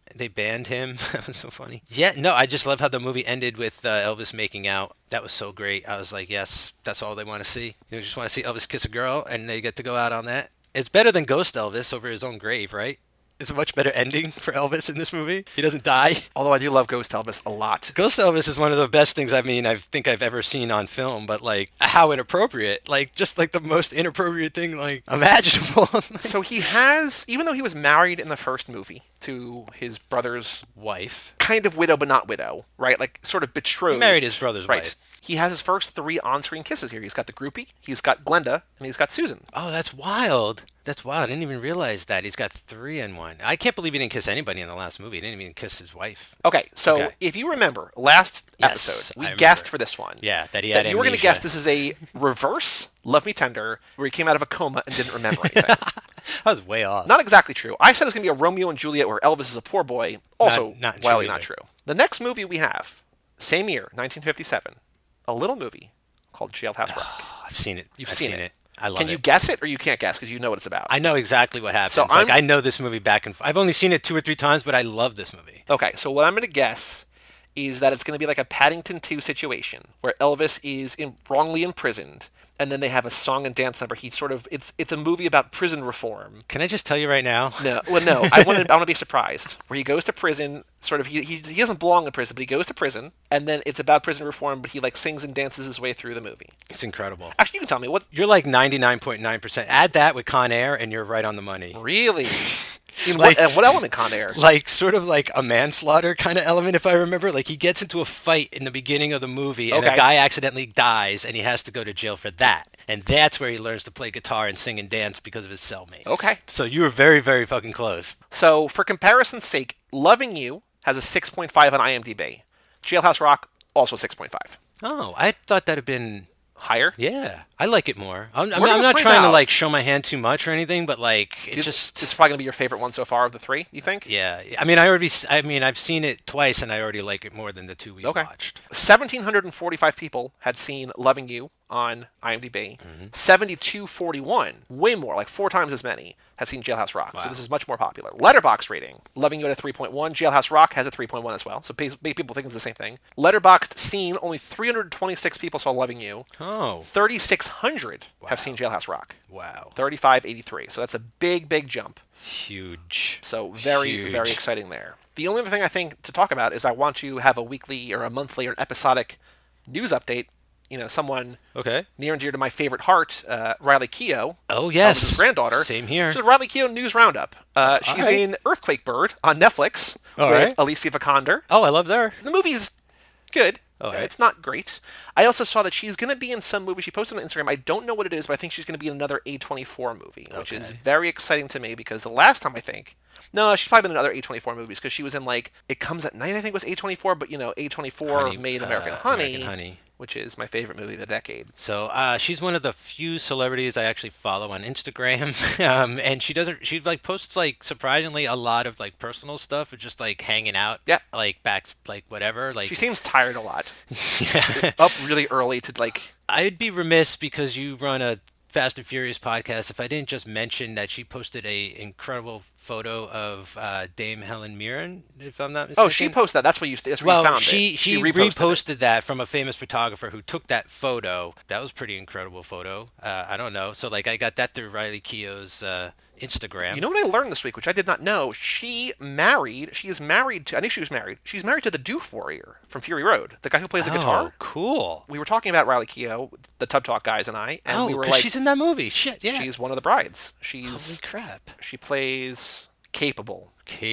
Speaker 1: They banned him. That was so funny. Yeah, no, I just love how the movie ended with uh, Elvis making out. That was so great. I was like, yes, that's all they want to see. You just want to see Elvis kiss a girl, and they get to go out on that. It's better than Ghost Elvis over his own grave, right? It's a much better ending for Elvis in this movie. He doesn't die.
Speaker 3: Although I do love Ghost Elvis a lot.
Speaker 1: Ghost Elvis is one of the best things I mean I think I've ever seen on film, but like how inappropriate. Like just like the most inappropriate thing like imaginable.
Speaker 3: So he has, even though he was married in the first movie to his brother's
Speaker 1: wife.
Speaker 3: Kind of widow but not widow, right? Like sort of betrothed.
Speaker 1: He married his brother's
Speaker 3: right.
Speaker 1: wife.
Speaker 3: He has his first three on-screen kisses here. He's got the groupie, he's got Glenda, and he's got Susan.
Speaker 1: Oh, that's wild. That's wild. I didn't even realize that. He's got three in one. I can't believe he didn't kiss anybody in the last movie. He didn't even kiss his wife.
Speaker 3: Okay, so
Speaker 1: Okay.
Speaker 3: if you remember, last
Speaker 1: Yes,
Speaker 3: episode, we
Speaker 1: I
Speaker 3: guessed
Speaker 1: remember.
Speaker 3: for this one.
Speaker 1: Yeah, that he had
Speaker 3: you were going to
Speaker 1: amnesia.
Speaker 3: guess this is a reverse Love Me Tender, where he came out of a coma and didn't remember anything.
Speaker 1: I was way off.
Speaker 3: Not exactly true. I said it's going to be a Romeo and Juliet where Elvis is a poor boy. Also,
Speaker 1: Not- not
Speaker 3: wildly
Speaker 1: true
Speaker 3: not
Speaker 1: either.
Speaker 3: true. The next movie we have, same year, nineteen fifty-seven, a little movie called Jailhouse Rock.
Speaker 1: I've seen it.
Speaker 3: You've
Speaker 1: I've
Speaker 3: seen,
Speaker 1: seen
Speaker 3: it.
Speaker 1: it. I love
Speaker 3: Can
Speaker 1: it.
Speaker 3: you guess it, or you can't guess because you know what it's about?
Speaker 1: I know exactly what happens.
Speaker 3: So
Speaker 1: like
Speaker 3: I'm-
Speaker 1: I know this movie back and f- I've only seen it two or three times, but I love this movie.
Speaker 3: Okay, so what I'm going to guess is that it's going to be like a Paddington two situation where Elvis is in, wrongly imprisoned, and then they have a song and dance number. He sort of it's it's a movie about prison reform.
Speaker 1: Can I just tell you right now?
Speaker 3: No, well, no, I want to I want to be surprised. Where he goes to prison, sort of he, he he doesn't belong in prison, but he goes to prison, and then it's about prison reform. But he like sings and dances his way through the movie.
Speaker 1: It's incredible.
Speaker 3: Actually, you can tell me what
Speaker 1: You're like ninety-nine point nine percent. Add that with Con Air, and you're right on the money.
Speaker 3: really. In
Speaker 1: Like-
Speaker 3: what, and what element Con Air?
Speaker 1: Like sort of like a manslaughter kind of element, if I remember. Like he gets into a fight in the beginning of the movie, and
Speaker 3: Okay.
Speaker 1: a guy accidentally dies, and he has to go to jail for that. And that's where he learns to play guitar and sing and dance because of his cellmate.
Speaker 3: Okay.
Speaker 1: So you were very, very fucking close.
Speaker 3: So for comparison's sake, Loving You has a six point five on IMDb. Jailhouse Rock also six point five.
Speaker 1: Oh, I thought that'd have been.
Speaker 3: Higher.
Speaker 1: Yeah, I like it more. I'm, I'm,
Speaker 3: We're
Speaker 1: I'm
Speaker 3: gonna
Speaker 1: not
Speaker 3: find
Speaker 1: trying to
Speaker 3: out.
Speaker 1: like show my hand too much or anything, but like it
Speaker 3: It's-
Speaker 1: just.
Speaker 3: it's probably gonna be your favorite one so far of the three. You think?
Speaker 1: Yeah, I mean, I already. s- I mean, I've seen it twice, and I already like it more than the two we
Speaker 3: Okay.
Speaker 1: watched.
Speaker 3: seventeen forty-five people had seen Loving You on IMDb.
Speaker 1: Mm-hmm.
Speaker 3: seventy-two forty-one, way more, like four times as many, had seen Jailhouse Rock.
Speaker 1: Wow.
Speaker 3: So this is much more popular. Letterboxd rating. Loving You at a three point one. Jailhouse Rock has a three point one as well. So pe- people think it's the same thing. Letterboxd seen, only three hundred twenty-six people saw Loving You.
Speaker 1: Oh,
Speaker 3: thirty-six hundred have seen Jailhouse Rock.
Speaker 1: wow,
Speaker 3: thirty-five eighty-three. So that's a big, big jump.
Speaker 1: huge.
Speaker 3: So very,
Speaker 1: Huge.
Speaker 3: very exciting there. The only other thing I think to talk about is I want to have a weekly or a monthly or an episodic news update. You know, someone
Speaker 1: Okay.
Speaker 3: near and dear to my favorite heart, uh, Riley Keough.
Speaker 1: Oh yes,
Speaker 3: Elvis's granddaughter.
Speaker 1: Same here.
Speaker 3: She's a Riley Keough news roundup. Uh, she's
Speaker 1: right.
Speaker 3: in Earthquake Bird on Netflix
Speaker 1: All
Speaker 3: with
Speaker 1: right.
Speaker 3: Alicia Vikander.
Speaker 1: Oh, I love her.
Speaker 3: The movie's good.
Speaker 1: All right.
Speaker 3: It's not great. I also saw that she's going to be in some movie. She posted on Instagram. I don't know what it is, but I think she's going to be in another A twenty-four movie, which is
Speaker 1: Okay.
Speaker 3: very exciting to me because the last time I think, no, she's probably been in other A twenty-four movies because she was in like It Comes at Night. I think was A twenty-four, but you know A twenty-four
Speaker 1: Honey-
Speaker 3: made
Speaker 1: uh,
Speaker 3: American Honey,
Speaker 1: American Honey.
Speaker 3: which is my favorite movie of the decade.
Speaker 1: So uh, she's one of the few celebrities I actually follow on Instagram, um, and she doesn't. She like posts like surprisingly a lot of like personal stuff, or just like hanging out.
Speaker 3: Yeah.
Speaker 1: Like back, like whatever. Like
Speaker 3: She seems tired a lot.
Speaker 1: yeah.
Speaker 3: Up really early to like.
Speaker 1: I'd be remiss because you run a Fast and Furious podcast if I didn't just mention that she posted a incredible photo of uh, Dame Helen Mirren, if I'm not mistaken.
Speaker 3: Oh, she posted that. That's where you. That's where
Speaker 1: Well,
Speaker 3: you found
Speaker 1: she
Speaker 3: it.
Speaker 1: she,
Speaker 3: reposted
Speaker 1: reposted,
Speaker 3: it.
Speaker 1: that from a famous photographer who took that photo. That was a pretty incredible photo. Uh, I don't know. So like I got that through Riley Keough's uh, Instagram.
Speaker 3: You know what I learned this week, which I did not know? She married. She is married to. I knew she was married. She's married to the Doof Warrior from Fury Road, the guy who plays the
Speaker 1: oh,
Speaker 3: guitar.
Speaker 1: cool.
Speaker 3: We were talking about Riley Keough, the Tub Talk guys, and I, and
Speaker 1: oh,
Speaker 3: we were
Speaker 1: 'cause
Speaker 3: like,
Speaker 1: she's in that movie. Shit, yeah.
Speaker 3: she's one of the brides. She's
Speaker 1: Holy crap.
Speaker 3: she plays capable.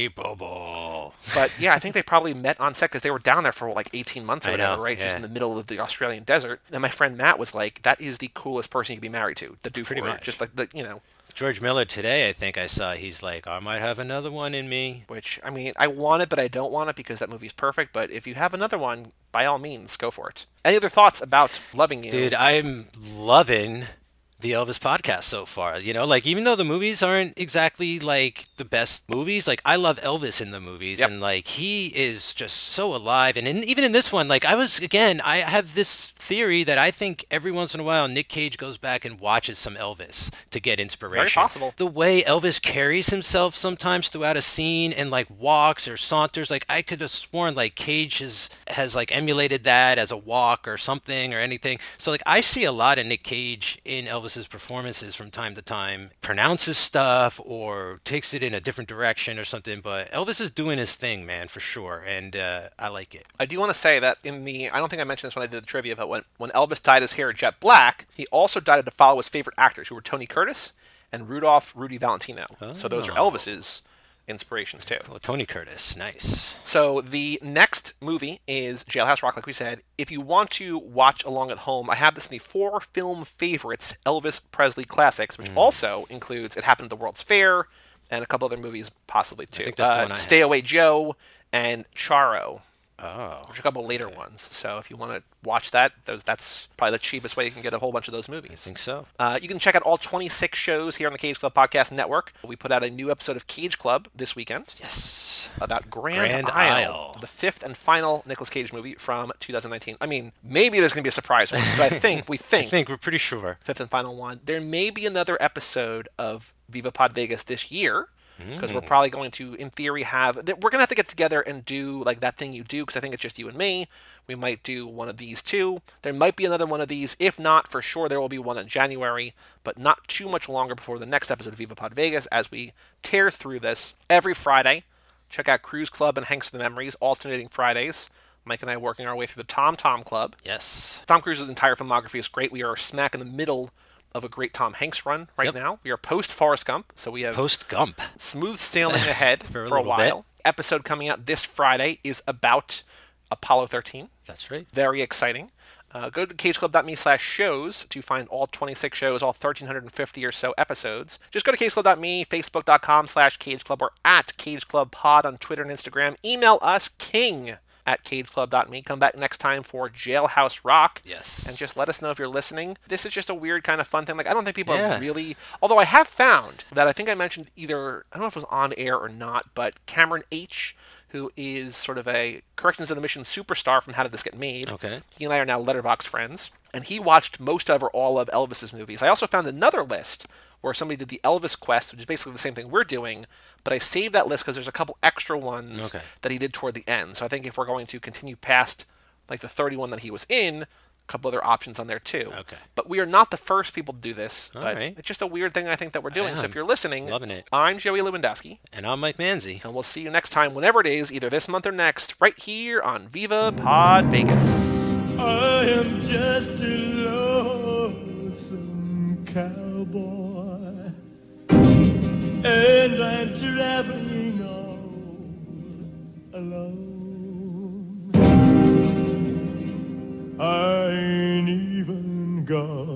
Speaker 1: Capable.
Speaker 3: But yeah, I think they probably met on set because they were down there for like eighteen months or
Speaker 1: I
Speaker 3: whatever,
Speaker 1: know,
Speaker 3: right? Just
Speaker 1: yeah.
Speaker 3: in the middle of the Australian desert. And my friend Matt was like, "That is the coolest person you could be married to, the Doof
Speaker 1: Pretty
Speaker 3: Warrior."
Speaker 1: much.
Speaker 3: Just like the, you know,
Speaker 1: George Miller today, I think I saw. He's like, I might have another one in me.
Speaker 3: which I mean, I want it, but I don't want it because that movie's perfect. But if you have another one, by all means, go for it. Any other thoughts about Loving You?
Speaker 1: Dude, I'm loving the Elvis podcast so far. You know, like even though the movies aren't exactly like the best movies, like I love Elvis in the movies,
Speaker 3: Yep.
Speaker 1: and like he is just so alive. And in, even in this one, like I was again, I have this theory that I think every once in a while Nick Cage goes back and watches some Elvis to get inspiration.
Speaker 3: Very possible.
Speaker 1: The way Elvis carries himself sometimes throughout a scene and like walks or saunters, like I could have sworn like Cage has has like emulated that as a walk or something or anything. So like I see a lot of Nick Cage in Elvis's performances from time to time, pronounces stuff or takes it in a different direction or something. But Elvis is doing his thing, man, for sure, and uh, I like it.
Speaker 3: I do want to say that in the, I don't think I mentioned this when I did the trivia, but when, when Elvis dyed his hair jet black, he also dyed it to follow his favorite actors, who were Tony Curtis and Rudolph Rudy Valentino. Oh. So those are Elvis's inspirations too.
Speaker 1: Well, Tony Curtis, nice.
Speaker 3: So the next movie is Jailhouse Rock, like we said. If you want to watch along at home, I have this in the four film favorites Elvis Presley classics, which mm. also includes It Happened at the World's Fair and a couple other movies possibly too.
Speaker 1: I think that's the
Speaker 3: uh,
Speaker 1: one I
Speaker 3: Stay
Speaker 1: have.
Speaker 3: Away Joe and Charo.
Speaker 1: Oh,
Speaker 3: which are a couple later
Speaker 1: okay.
Speaker 3: ones. So if you want to watch that, those that's probably the cheapest way you can get a whole bunch of those movies.
Speaker 1: I think so.
Speaker 3: Uh, you can check out all twenty-six shows here on the Cage Club Podcast Network. We put out a new episode of Cage Club this weekend.
Speaker 1: Yes.
Speaker 3: About Grand,
Speaker 1: Grand
Speaker 3: Isle,
Speaker 1: Isle,
Speaker 3: the fifth and final Nicolas Cage movie from two thousand nineteen. I mean, maybe there's going to be a surprise one, but I think, we think.
Speaker 1: I think we're pretty sure.
Speaker 3: Fifth and final one. There may be another episode of Viva Pod Vegas this year. Because mm. we're probably going to, in theory, have... We're going to have to get together and do, like, that thing you do, because I think it's just you and me. We might do one of these, too. There might be another one of these. If not, for sure, there will be one in January, but not too much longer before the next episode of Viva Pod Vegas as we tear through this. Every Friday, check out Cruise Club and Hanks for the Memories, alternating Fridays. Mike and I are working our way through the Tom Tom Club.
Speaker 1: Yes.
Speaker 3: Tom Cruise's entire filmography is great. We are smack in the middle of a great Tom Hanks run right
Speaker 1: yep.
Speaker 3: now. We are post Forrest Gump, so we have
Speaker 1: post Gump
Speaker 3: smooth sailing ahead
Speaker 1: for a,
Speaker 3: for a while.
Speaker 1: Bit.
Speaker 3: Episode coming out this Friday is about Apollo thirteen.
Speaker 1: That's right.
Speaker 3: Very exciting. Uh, go to cageclub.me slash shows to find all twenty-six shows, all one thousand three hundred fifty or so episodes. Just go to cageclub.me, facebook.com slash cageclub, or at cageclubpod on Twitter and Instagram. Email us, king at cageclub dot me. Come back next time for Jailhouse Rock.
Speaker 1: Yes.
Speaker 3: And just let us know if you're listening. This is just a weird kind of fun thing. Like, I don't think people
Speaker 1: yeah.
Speaker 3: are really... Although I have found that I think I mentioned either... I don't know if it was on air or not, but Cameron H., who is sort of a corrections and admissions superstar from How Did This Get Made.
Speaker 1: Okay.
Speaker 3: He and I are now Letterboxd friends. And he watched most of or all of Elvis's movies. I also found another list where somebody did the Elvis Quest, which is basically the same thing we're doing, but I saved that list because there's a couple extra ones
Speaker 1: okay.
Speaker 3: that he did toward the end. So I think if we're going to continue past like the thirty-one that he was in, a couple other options on there too.
Speaker 1: Okay.
Speaker 3: But we are not the first people to do this.
Speaker 1: All
Speaker 3: but
Speaker 1: right.
Speaker 3: It's just a weird thing I think that we're doing.
Speaker 1: Yeah,
Speaker 3: so if you're listening,
Speaker 1: loving it.
Speaker 3: I'm Joey Lewandowski.
Speaker 1: And I'm Mike Manzi.
Speaker 3: And we'll see you next time, whenever it is, either this month or next, right here on Viva Pod Vegas.
Speaker 4: I am just a lonesome cowboy, and I'm traveling all alone. I ain't even got